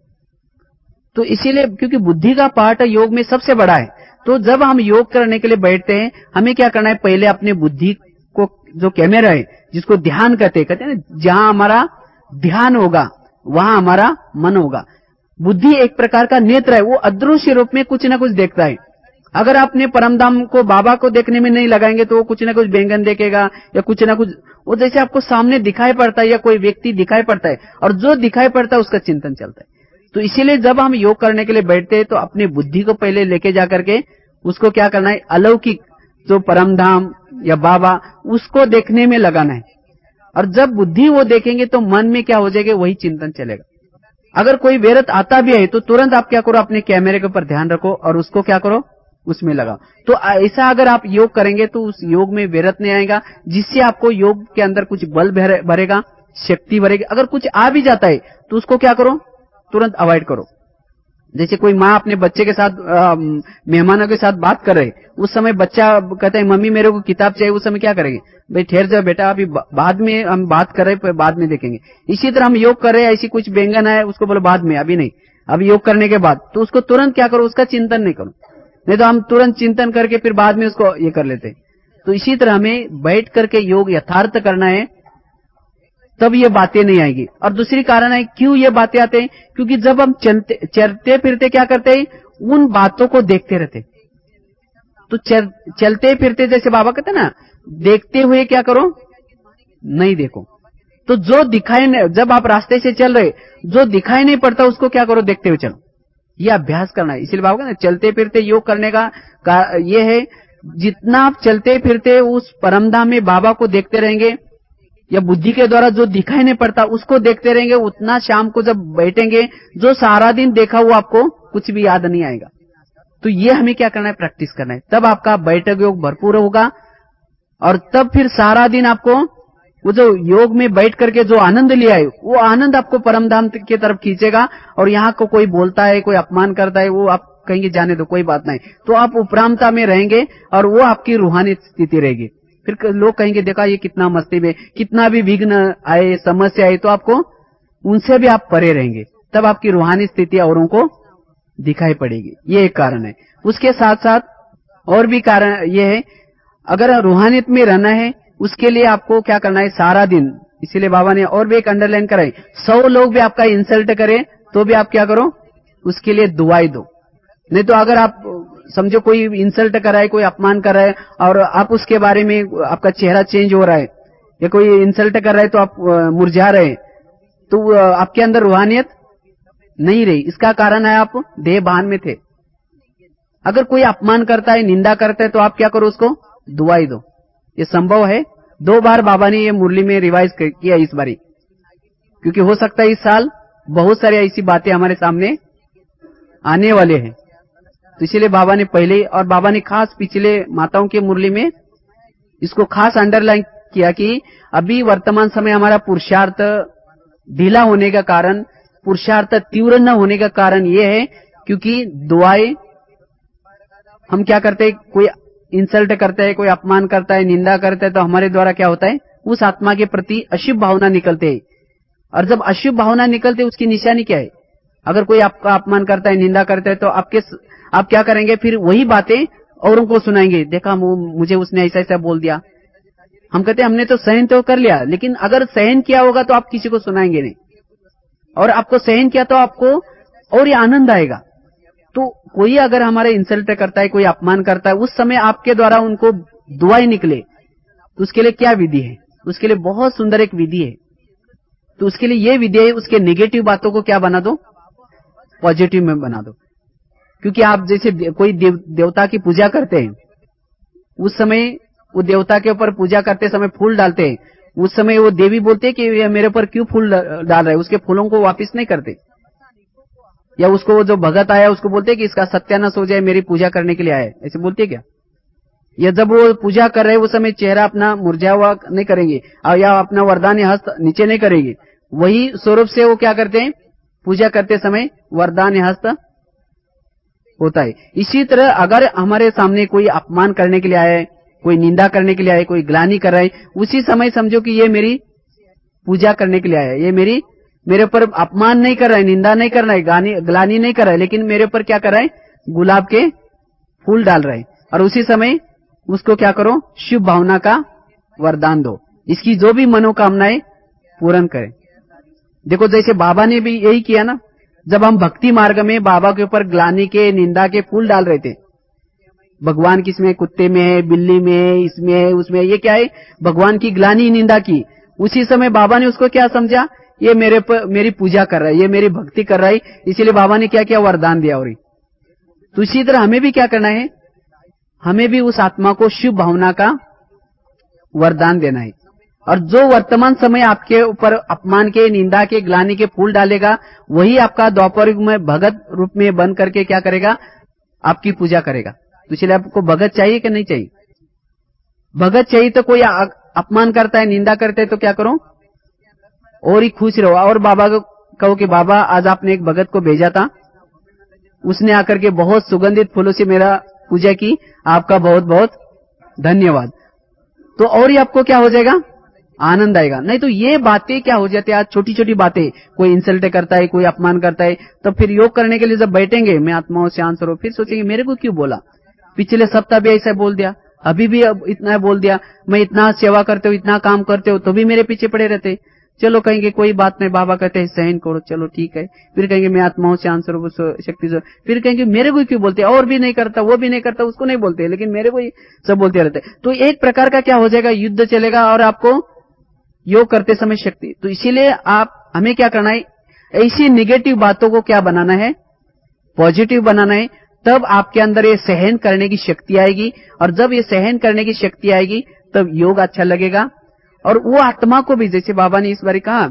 तो इसीलिए क्योंकि बुद्धि का पार्ट योग में सबसे बड़ा है, तो जब हम योग करने के लिए बैठते हैं हमें क्या करना है, पहले अपने बुद्धि को, जो कैमरा है जिसको ध्यान कहते हैं ना, जहां हमारा ध्यान होगा वहां हमारा मन होगा। बुद्धि एक प्रकार का नेत्र है, वो अदृश्य रूप में कुछ न कुछ देखता है। अगर आपने परमधाम को, बाबा को देखने में नहीं लगाएंगे तो वो कुछ न कुछ बैंगन देखेगा या कुछ न कुछ, वो जैसे आपको सामने दिखाई पड़ता है या कोई व्यक्ति दिखाई पड़ता है, और जो दिखाई पड़ता है उसका चिंतन चलता है। तो इसीलिए जब हम योग करने के लिए बैठते हैं तो अपनी बुद्धि को पहले लेके जाकर के उसको क्या करना है, अलौकिक जो परमधाम या बाबा उसको देखने में लगाना है। और जब बुद्धि वो देखेंगे तो मन में क्या हो जाएगा, वही चिंतन चलेगा। अगर कोई व्यर्थ आता भी है तो तुरंत आप क्या करो, अपने कैमरे के ऊपर ध्यान रखो और उसको क्या करो, उसमें लगाओ। तो ऐसा अगर आप योग करेंगे तो उस योग में व्यर्थ नहीं आएगा, जिससे आपको योग के अंदर कुछ बल भरेगा, शक्ति भरेगी। अगर कुछ आ भी जाता है तो उसको क्या करो, तुरंत अवॉइड करो। जैसे कोई माँ अपने बच्चे के साथ, मेहमानों के साथ बात कर रहे, उस समय बच्चा कहता है मम्मी मेरे को किताब चाहिए, उस समय क्या करेंगे, भाई ठहर जाओ बेटा, अभी बाद में हम बात कर रहे, बाद में देखेंगे। इसी तरह हम योग कर रहे हैं, ऐसी कुछ व्यंजन है उसको बोलो बाद में, अभी नहीं, अभी योग करने के बाद, तो उसको तुरंत क्या करो, उसका चिंतन नहीं करो, नहीं तो हम तुरंत चिंतन करके फिर बाद में उसको ये कर लेते। तो इसी तरह हमें बैठ करके योग यथार्थ करना है, तब ये बातें नहीं आएगी। और दूसरी कारण है क्यों ये बातें आते हैं, क्योंकि जब हम चलते फिरते क्या करते हैं, उन बातों को देखते रहते। तो चलते फिरते जैसे बाबा कहते ना, देखते हुए क्या करो, नहीं देखो। तो जो दिखाई नहीं, जब आप रास्ते से चल रहे, जो दिखाई नहीं पड़ता उसको क्या करो, देखते हुए चलो। ये अभ्यास करना है। इसलिए बाबा कहते ना, चलते फिरते योग करने का ये है, जितना आप चलते फिरते उस परमधाम में बाबा को देखते रहेंगे या बुद्धि के द्वारा जो दिखाई नहीं पड़ता उसको देखते रहेंगे, उतना शाम को जब बैठेंगे जो सारा दिन देखा वो आपको कुछ भी याद नहीं आएगा। तो ये हमें क्या करना है, प्रैक्टिस करना है, तब आपका बैठक योग भरपूर होगा। और तब फिर सारा दिन आपको वो जो योग में बैठ करके जो आनंद लिया है वो आनंद आपको परमधाम की तरफ खींचेगा। और यहाँ को कोई बोलता है, कोई अपमान करता है, वो आप कहेंगे जाने दो, कोई बात नहीं, तो आप उपरामता में रहेंगे और वो आपकी रूहानी स्थिति रहेगी। फिर लोग कहेंगे देखा ये कितना मस्ती में, कितना भी विघ्न आए, समस्या आए, तो आपको उनसे भी आप परे रहेंगे, तब आपकी रूहानी स्थिति औरों को दिखाई पड़ेगी। ये एक कारण है। उसके साथ साथ और भी कारण ये है, अगर रूहानियत में रहना है उसके लिए आपको क्या करना है, सारा दिन, इसीलिए बाबा ने और भी एक अंडरलाइन कराई, 100 लोग भी आपका इंसल्ट करें तो भी आप क्या करो, उसके लिए दुआई दो। नहीं तो अगर आप समझो कोई इंसल्ट कर रहा है, कोई अपमान कर रहा है और आप उसके बारे में आपका चेहरा चेंज हो रहा है, या कोई इंसल्ट कर रहा है तो आप मुरझा रहे हैं, तो आपके अंदर रूहानियत नहीं रही। इसका कारण है आप देह भान में थे। अगर कोई अपमान करता है, निंदा करता है, तो आप क्या करो, उसको दुआई दो। ये संभव है। 2 बार बाबा ने ये मुरली में रिवाइज किया इस बारी, क्योंकि हो सकता है इस साल बहुत सारी ऐसी बातें हमारे सामने आने वाले हैं। तो इसीलिए बाबा ने पहले, और बाबा ने खास पिछले माताओं की मुरली में इसको खास अंडरलाइन किया कि अभी वर्तमान समय हमारा पुरुषार्थ ढीला होने का कारण, पुरुषार्थ तीव्र न होने का कारण यह है क्योंकि दुआएं हम क्या करते हैं, कोई इंसल्ट करता है, कोई अपमान करता है, निंदा करता है, तो हमारे द्वारा क्या होता है, उस आत्मा के प्रति अशुभ भावना निकलते है। और जब अशुभ भावना निकलते उसकी निशानी क्या है? अगर कोई आपका अपमान करता है, निंदा करता है, तो आप क्या करेंगे, फिर वही बातें औरों को सुनाएंगे। देखा मुझे उसने ऐसा ऐसा बोल दिया। हम कहते हैं हमने तो सहन तो कर लिया, लेकिन अगर सहन किया होगा तो आप किसी को सुनाएंगे नहीं, और आपको सहन किया तो आपको और ये आनंद आएगा। तो कोई अगर हमारे इंसल्ट करता है, कोई अपमान करता है, उस समय आपके द्वारा उनको दुआएं निकले, तो उसके लिए क्या विधि है? उसके लिए बहुत सुंदर एक विधि है। तो उसके लिए ये विधि है, उसके नेगेटिव बातों को क्या बना दो, पॉजिटिव में बना दो। क्योंकि आप जैसे कोई देवता की पूजा करते हैं, उस समय वो देवता के ऊपर पूजा करते समय फूल डालते हैं, उस समय वो देवी बोलते हैं कि ये मेरे ऊपर क्यों फूल डाल रहे हैं, उसके फूलों को वापस नहीं करते। या उसको जो भगत आया उसको बोलते हैं कि इसका सत्यानाश हो जाए, मेरी पूजा करने के लिए आया, ऐसे बोलते हैं क्या? या जब वो पूजा कर रहे हैं उस समय चेहरा अपना मुरझाया हुआ नहीं करेंगे, या अपना वरदानी हस्त नीचे नहीं करेंगे, वही स्वरूप से वो क्या करते हैं, पूजा करते समय वरदानी हस्त होता है। इसी तरह अगर हमारे सामने कोई अपमान करने के लिए आए, कोई निंदा करने के लिए आए, कोई ग्लानि कर रहा है, उसी समय समझो कि ये मेरी पूजा करने के लिए आया, ये मेरे ऊपर अपमान नहीं कर रहा है, निंदा नहीं कर रहा है, ग्लानि नहीं कर रहा है, लेकिन मेरे ऊपर क्या कर रहा है, गुलाब के फूल डाल रहा है। और उसी समय उसको क्या करो, शुभ भावना का वरदान दो, इसकी जो भी मनोकामनाएं पूर्ण करें। देखो जैसे बाबा ने भी यही किया ना, जब हम भक्ति मार्ग में बाबा के ऊपर ग्लानि के, निंदा के फूल डाल रहे थे, भगवान किसमें, कुत्ते में है, बिल्ली में है, इसमें है, उसमें, ये क्या है, भगवान की ग्लानि निंदा की। उसी समय बाबा ने उसको क्या समझा, ये मेरी पूजा कर रहा है, ये मेरी भक्ति कर रहा है, इसीलिए बाबा ने क्या किया, वरदान दिया। और तो इसी तरह हमें भी क्या करना है, हमें भी उस आत्मा को शुभ भावना का वरदान देना है। और जो वर्तमान समय आपके ऊपर अपमान के, निंदा के, ग्लानि के फूल डालेगा, वही आपका द्वापर युग में भगत रूप में बन करके क्या करेगा, आपकी पूजा करेगा। तो इसलिए आपको भगत चाहिए कि नहीं चाहिए? भगत चाहिए तो कोई अपमान करता है, निंदा करते है, तो क्या करो, और ही खुश रहो। और बाबा को कहो कि बाबा आज आपने एक भगत को भेजा था, उसने आकर के बहुत सुगंधित फूलों से मेरा पूजा की, आपका बहुत बहुत धन्यवाद। तो और ही आपको क्या हो जाएगा, आनंद आएगा। नहीं तो ये बातें क्या हो जाती है, आज छोटी छोटी बातें, कोई इंसल्ट करता है, कोई अपमान करता है, तो फिर योग करने के लिए जब बैठेंगे, मैं आत्माओं शांत स्वरूप, फिर सोचेंगे मेरे को क्यों बोला, पिछले सप्ताह भी ऐसा बोल दिया, अभी भी अब इतना बोल दिया, मैं इतना सेवा करते हो, इतना काम करते हो, तो भी मेरे पीछे पड़े रहते। चलो कहेंगे कोई बात नहीं, बाबा कहते हैं सहन करो, चलो ठीक है। फिर कहेंगे मैं आत्माओं से शांत स्वरूप शक्ति से, फिर कहेंगे मेरे को क्यों बोलते, और भी नहीं करता, वो भी नहीं करता, उसको नहीं बोलते, लेकिन मेरे को ही सब बोलते रहते। तो एक प्रकार का क्या हो जाएगा, युद्ध चलेगा, और आपको योग करते समय शक्ति। तो इसीलिए हमें क्या करना है, ऐसी निगेटिव बातों को क्या बनाना है, पॉजिटिव बनाना है। तब आपके अंदर ये सहन करने की शक्ति आएगी, और जब ये सहन करने की शक्ति आएगी तब योग अच्छा लगेगा। और वो आत्मा को भी, जैसे बाबा ने इस बार कहा,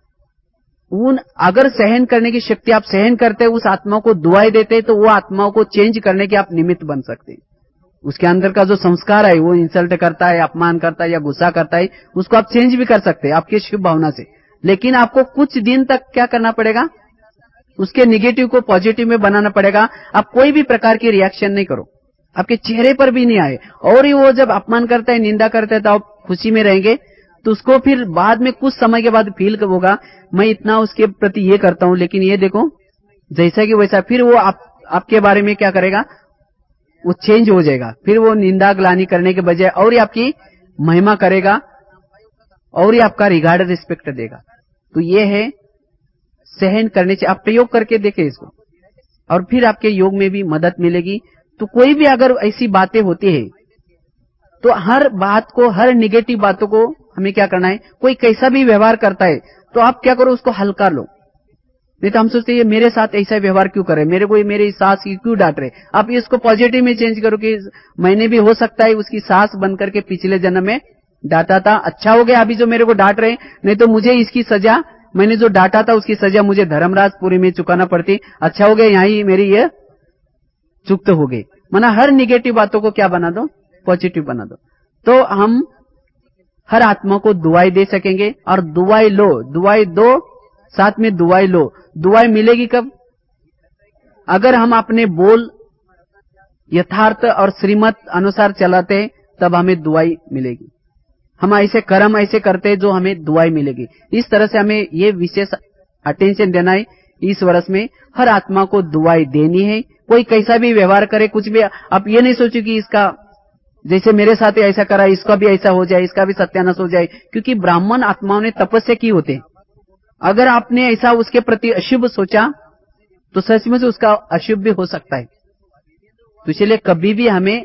अगर सहन करने की शक्ति आप सहन करते, उस आत्मा को दुआएं देते, तो वो आत्माओं को चेंज करने के आप निमित्त बन सकते हैं। उसके अंदर का जो संस्कार है, वो इंसल्ट करता है, अपमान करता है या गुस्सा करता है, उसको आप चेंज भी कर सकते हैं आपकी शुभ भावना से। लेकिन आपको कुछ दिन तक क्या करना पड़ेगा, उसके निगेटिव को पॉजिटिव में बनाना पड़ेगा। आप कोई भी प्रकार की रिएक्शन नहीं करो, आपके चेहरे पर भी नहीं आए। और ही वो जब अपमान करता है, निंदा करता है, तो आप खुशी में रहेंगे, तो उसको फिर बाद में कुछ समय के बाद फील होगा, मैं इतना उसके प्रति ये करता हूं, लेकिन ये देखो जैसा कि वैसा। फिर वो आपके बारे में क्या करेगा, वो चेंज हो जाएगा। फिर वो निंदा ग्लानि करने के बजाय और ही आपकी महिमा करेगा, और ही आपका रिगार्ड रिस्पेक्ट देगा। तो ये है सहन करने से। आप प्रयोग करके देखें इसको, और फिर आपके योग में भी मदद मिलेगी। तो कोई भी अगर ऐसी बातें होती है, तो हर बात को, हर निगेटिव बातों को हमें क्या करना है, कोई कैसा भी व्यवहार करता है तो आप क्या करो, उसको हल्का लो। नहीं तो हम सोचते हैं मेरे साथ ऐसा व्यवहार क्यों करे, मेरे को मेरी सास की क्यों डांट रहे। आप इसको पॉजिटिव में चेंज करो कि मैंने भी हो सकता है उसकी सास बनकर के पिछले जन्म में डांटा था, अच्छा हो गया अभी जो मेरे को डांट रहे, नहीं तो मुझे इसकी सजा मैंने जो डांटा था उसकी सजा मुझे धर्मराजपुरी में चुकाना पड़ती, अच्छा हो गया यहाँ ही मेरी ये चुक तो हो गई। माना हर निगेटिव बातों को क्या बना दो, पॉजिटिव बना दो, तो हम हर आत्मा को दुआई दे सकेंगे। और दुआई लो, दुआई दो, साथ में दुआई लो। दुआई मिलेगी कब? अगर हम अपने बोल यथार्थ और श्रीमत अनुसार चलाते हैं, तब हमें दुआई मिलेगी। हम ऐसे कर्म ऐसे करते हैं जो हमें दुआई मिलेगी। इस तरह से हमें ये विशेष अटेंशन देना है। इस वर्ष में हर आत्मा को दुआई देनी है। कोई कैसा भी व्यवहार करे, कुछ भी, आप ये नहीं सोचो कि इसका जैसे मेरे साथ ऐसा करा इसका भी ऐसा हो जाए, इसका भी सत्यानाश हो जाए, क्योंकि ब्राह्मण आत्माओं ने तपस्या की होते हैं। अगर आपने ऐसा उसके प्रति अशुभ सोचा तो सच में उसका अशुभ भी हो सकता है। तो इसलिए कभी भी हमें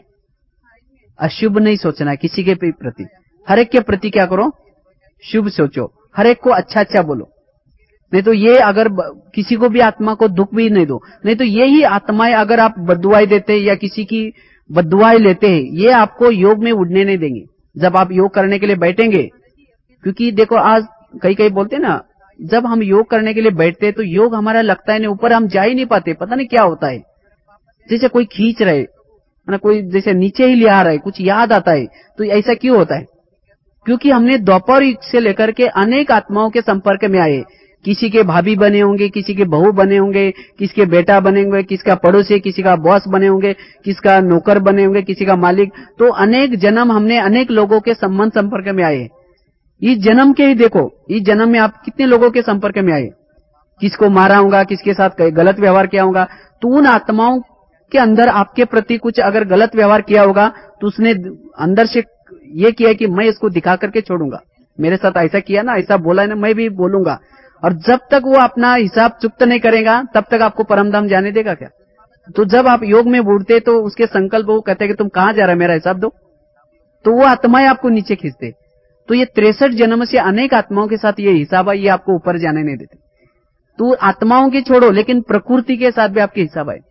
अशुभ नहीं सोचना है किसी के प्रति। हर एक के प्रति क्या करो, शुभ सोचो, हर एक को अच्छा अच्छा बोलो। नहीं तो ये अगर किसी को भी आत्मा को दुख भी नहीं दो, नहीं तो यही आत्माएं अगर आप बद्दुआई देते या किसी की बद्दुआई लेते हैं, ये आपको योग में उड़ने नहीं देंगे जब आप योग करने के लिए बैठेंगे। क्योंकि देखो आज कई बोलते हैं ना, जब हम योग करने के लिए बैठते हैं तो योग हमारा लगता है नहीं, ऊपर हम जा ही नहीं पाते, पता नहीं क्या होता है। जैसे कोई खींच रहे ना, कोई जैसे नीचे ही ले आ रहा है, कुछ याद आता है। तो ऐसा क्यों होता है? क्योंकि हमने दोपहर से लेकर के अनेक आत्माओं के संपर्क में आए। किसी के भाभी बने होंगे, किसी के बहू बने होंगे, किसी के बेटा बने होंगे, किसी का पड़ोसी, किसी का बॉस बने होंगे, किसी का नौकर बने होंगे, किसी का मालिक। तो अनेक जन्म हमने अनेक लोगों के संबंध संपर्क में आए। इस जन्म के ही देखो, इस जन्म में आप कितने लोगों के संपर्क में आए, किसको मारा होगा, किसके साथ गलत व्यवहार किया होगा। तो उन आत्माओं के अंदर आपके प्रति कुछ अगर गलत व्यवहार किया होगा तो उसने अंदर से ये किया कि मैं इसको दिखा करके छोड़ूंगा, मेरे साथ ऐसा किया ना, ऐसा बोला ना, मैं भी बोलूंगा। और जब तक वो अपना हिसाब चुकता नहीं करेगा तब तक आपको परमधाम जाने देगा क्या? तो जब आप योग में उठते तो उसके संकल्प वो कहते हैं कि तुम कहां जा रहे हो, मेरा हिसाब दो, तो वो आत्माएं आपको नीचे खींचते। तो ये 63 जन्म से अनेक आत्माओं के साथ ये हिसाब है, ये आपको ऊपर जाने नहीं देते। तो आत्माओं की छोड़ो, लेकिन प्रकृति के साथ भी आपके हिसाब है।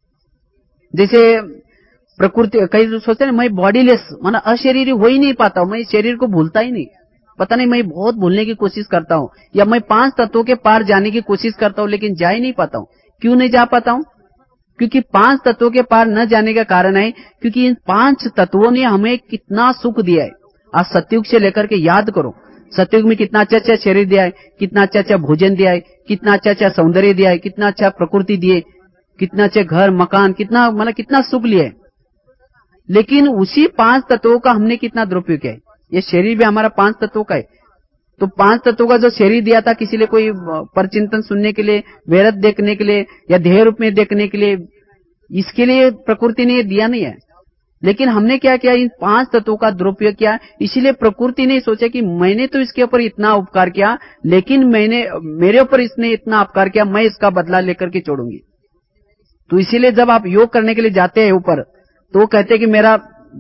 जैसे प्रकृति, कई सोचते हैं मैं बॉडीलेस माना अशरीरी हो ही नहीं पाता हूं, मैं शरीर को भूलता ही नहीं, पता नहीं मैं बहुत भूलने की कोशिश करता हूं, या मैं 5 तत्वों के पार जाने की कोशिश करता हूं लेकिन जा ही नहीं पाता हूं। क्यों नहीं जा पाता हूं? क्योंकि 5 तत्वों के पार न जाने का कारण है क्योंकि इन 5 तत्वों ने हमें कितना सुख दिया है। आज सतयुग से लेकर के याद करो, सतयुग में कितना अच्छा अच्छा शरीर दिया है, कितना अच्छा अच्छा भोजन दिया है, कितना अच्छा अच्छा सौंदर्य दिया है, कितना अच्छा प्रकृति दिए, कितना अच्छे घर मकान, कितना मतलब कितना सुख लिया है। लेकिन उसी 5 तत्वों का हमने कितना दुरुपयोग किया है। ये शरीर भी हमारा 5 तत्वों का है। तो 5 तत्वों का जो शरीर दिया था किसी लिए कोई परचिंतन सुनने के लिए, वेरत देखने के लिए, या देह रूप में देखने के लिए, इसके लिए प्रकृति ने दिया नहीं है। लेकिन हमने क्या किया, इन 5 तत्वों का दुरुपयोग किया। इसीलिए प्रकृति ने सोचा कि मैंने तो इसके ऊपर इतना उपकार किया, लेकिन मेरे ऊपर इसने इतना उपकार किया, मैं इसका बदला लेकर के छोड़ूंगी। तो इसीलिए जब आप योग करने के लिए जाते हैं ऊपर, तो वो कहते हैं कि मेरा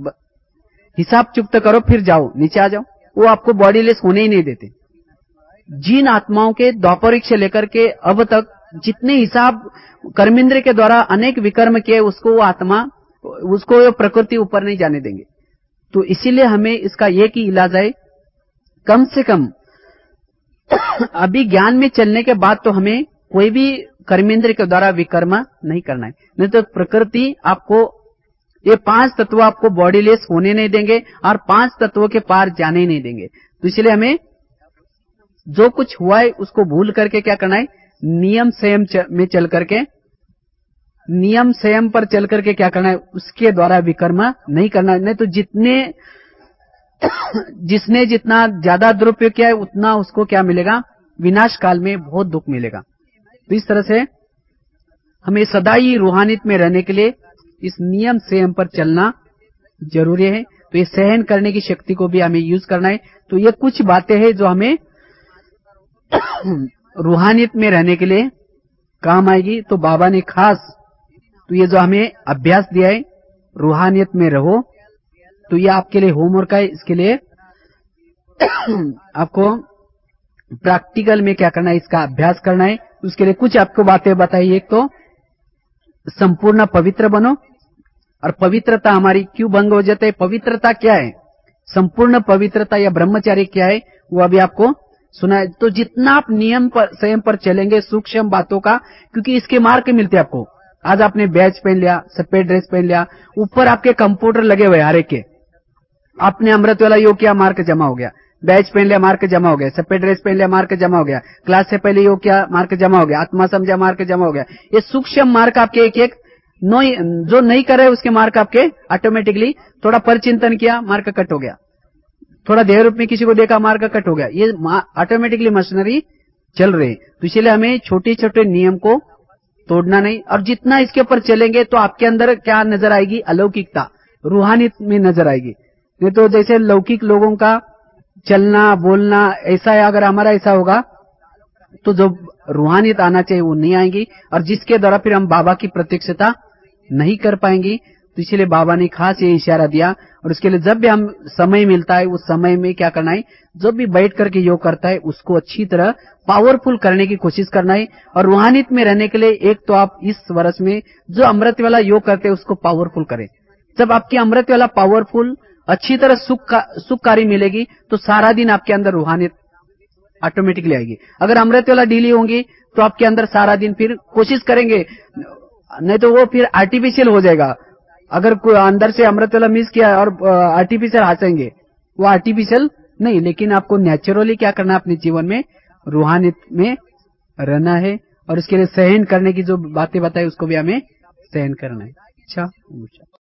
हिसाब चुकता करो फिर जाओ, नीचे आ जाओ। वो आपको बॉडीलेस होने ही नहीं देते। जिन आत्माओं के द्वापरिक से लेकर के अब तक जितने हिसाब कर्मेंद्र के द्वारा अनेक विकर्म किए, उसको वो आत्मा, उसको वो प्रकृति ऊपर नहीं जाने देंगे। तो इसीलिए हमें इसका एक ही इलाज है, कम से कम अभी ज्ञान में चलने के बाद तो हमें कोई भी कर्मेंद्र के द्वारा विकर्म नहीं करना है। नहीं तो प्रकृति आपको ये 5 तत्व आपको बॉडीलेस होने नहीं देंगे और 5 तत्वों के पार जाने ही नहीं देंगे। तो इसलिए हमें जो कुछ हुआ है उसको भूल करके क्या करना है, नियम संयम में चल करके, नियम संयम पर चल करके क्या करना है, उसके द्वारा विकर्म नहीं करना है। नहीं तो जिसने जितना ज्यादा दुरुपयोग किया है उतना उसको क्या मिलेगा, विनाश काल में बहुत दुख मिलेगा। तो इस तरह से हमें सदा ही रूहानियत में रहने के लिए इस नियम संयम पर चलना जरूरी है। तो ये सहन करने की शक्ति को भी हमें यूज करना है। तो ये कुछ बातें हैं जो हमें रूहानियत में रहने के लिए काम आएगी। तो बाबा ने खास तो ये जो हमें अभ्यास दिया है, रूहानियत में रहो, तो ये आपके लिए होमवर्क है। इसके लिए आपको प्रैक्टिकल में क्या करना है, इसका अभ्यास करना है। उसके लिए कुछ आपको बातें बताइए। एक तो संपूर्ण पवित्र बनो, और पवित्रता हमारी क्यों भंग हो जाती है, पवित्रता क्या है, संपूर्ण पवित्रता या ब्रह्मचारी क्या है, वो अभी आपको सुना है। तो जितना आप नियम पर संयम पर चलेंगे सूक्ष्म बातों का, क्योंकि इसके मार्क मिलते हैं आपको। आज आपने बैच पहन लिया, सफेद ड्रेस पहन लिया, ऊपर आपके कंप्यूटर लगे हुए हर एक के, आपने अमृत वाला योग किया, मार्क जमा हो गया। बैच पहन लिया, मार्क जमा हो गया। सफेद ड्रेस पहन लिया, मार्क जमा हो गया। क्लास से पहले योग किया, मार्क जमा हो गया। आत्मा समझा, मार्क जमा हो गया। ये सूक्ष्म मार्क आपके एक एक जो नहीं कर रहे उसके मार्क आपके ऑटोमेटिकली, थोड़ा परचिंतन किया, मार्क कट हो गया। थोड़ा देह रूप में किसी को देखा, मार्क कट हो गया। ये ऑटोमेटिकली मशीनरी चल रही है। तो इसलिए हमें छोटे छोटे नियम को तोड़ना नहीं, और जितना इसके ऊपर चलेंगे तो आपके अंदर क्या नजर आएगी, अलौकिकता, रूहानियत में नजर आएगी। नहीं तो जैसे लौकिक लोगों का चलना बोलना ऐसा है, अगर हमारा ऐसा होगा तो जो रूहानियत आना चाहिए वो नहीं आएगी, और जिसके द्वारा फिर हम बाबा की प्रत्यक्षता नहीं कर पाएंगे। तो इसलिए बाबा ने खास ये इशारा दिया, और उसके लिए जब भी हम समय मिलता है उस समय में क्या करना है, जब भी बैठ करके योग करता है उसको अच्छी तरह पावरफुल करने की कोशिश करना है। और रूहानियत में रहने के लिए एक तो आप इस वर्ष में जो अमृत वाला योग करते हैं उसको पावरफुल करें। जब आपकी अमृत वाला पावरफुल अच्छी तरह सुखकारी मिलेगी तो सारा दिन आपके अंदर रूहानियत ऑटोमेटिकली आएगी। अगर अमृत वाला ढीली होंगी तो आपके अंदर सारा दिन फिर कोशिश करेंगे, नहीं तो वो फिर आर्टिफिशियल हो जाएगा। अगर कोई अंदर से अमृत वाला मिस किया और आर्टिफिशियल हंसेंगे, वो आर्टिफिशियल नहीं, लेकिन आपको नेचुरली क्या करना है, अपने जीवन में रूहानियत में रहना है। और इसके लिए सहन करने की जो बातें बताई उसको भी हमें सहन करना है। अच्छा।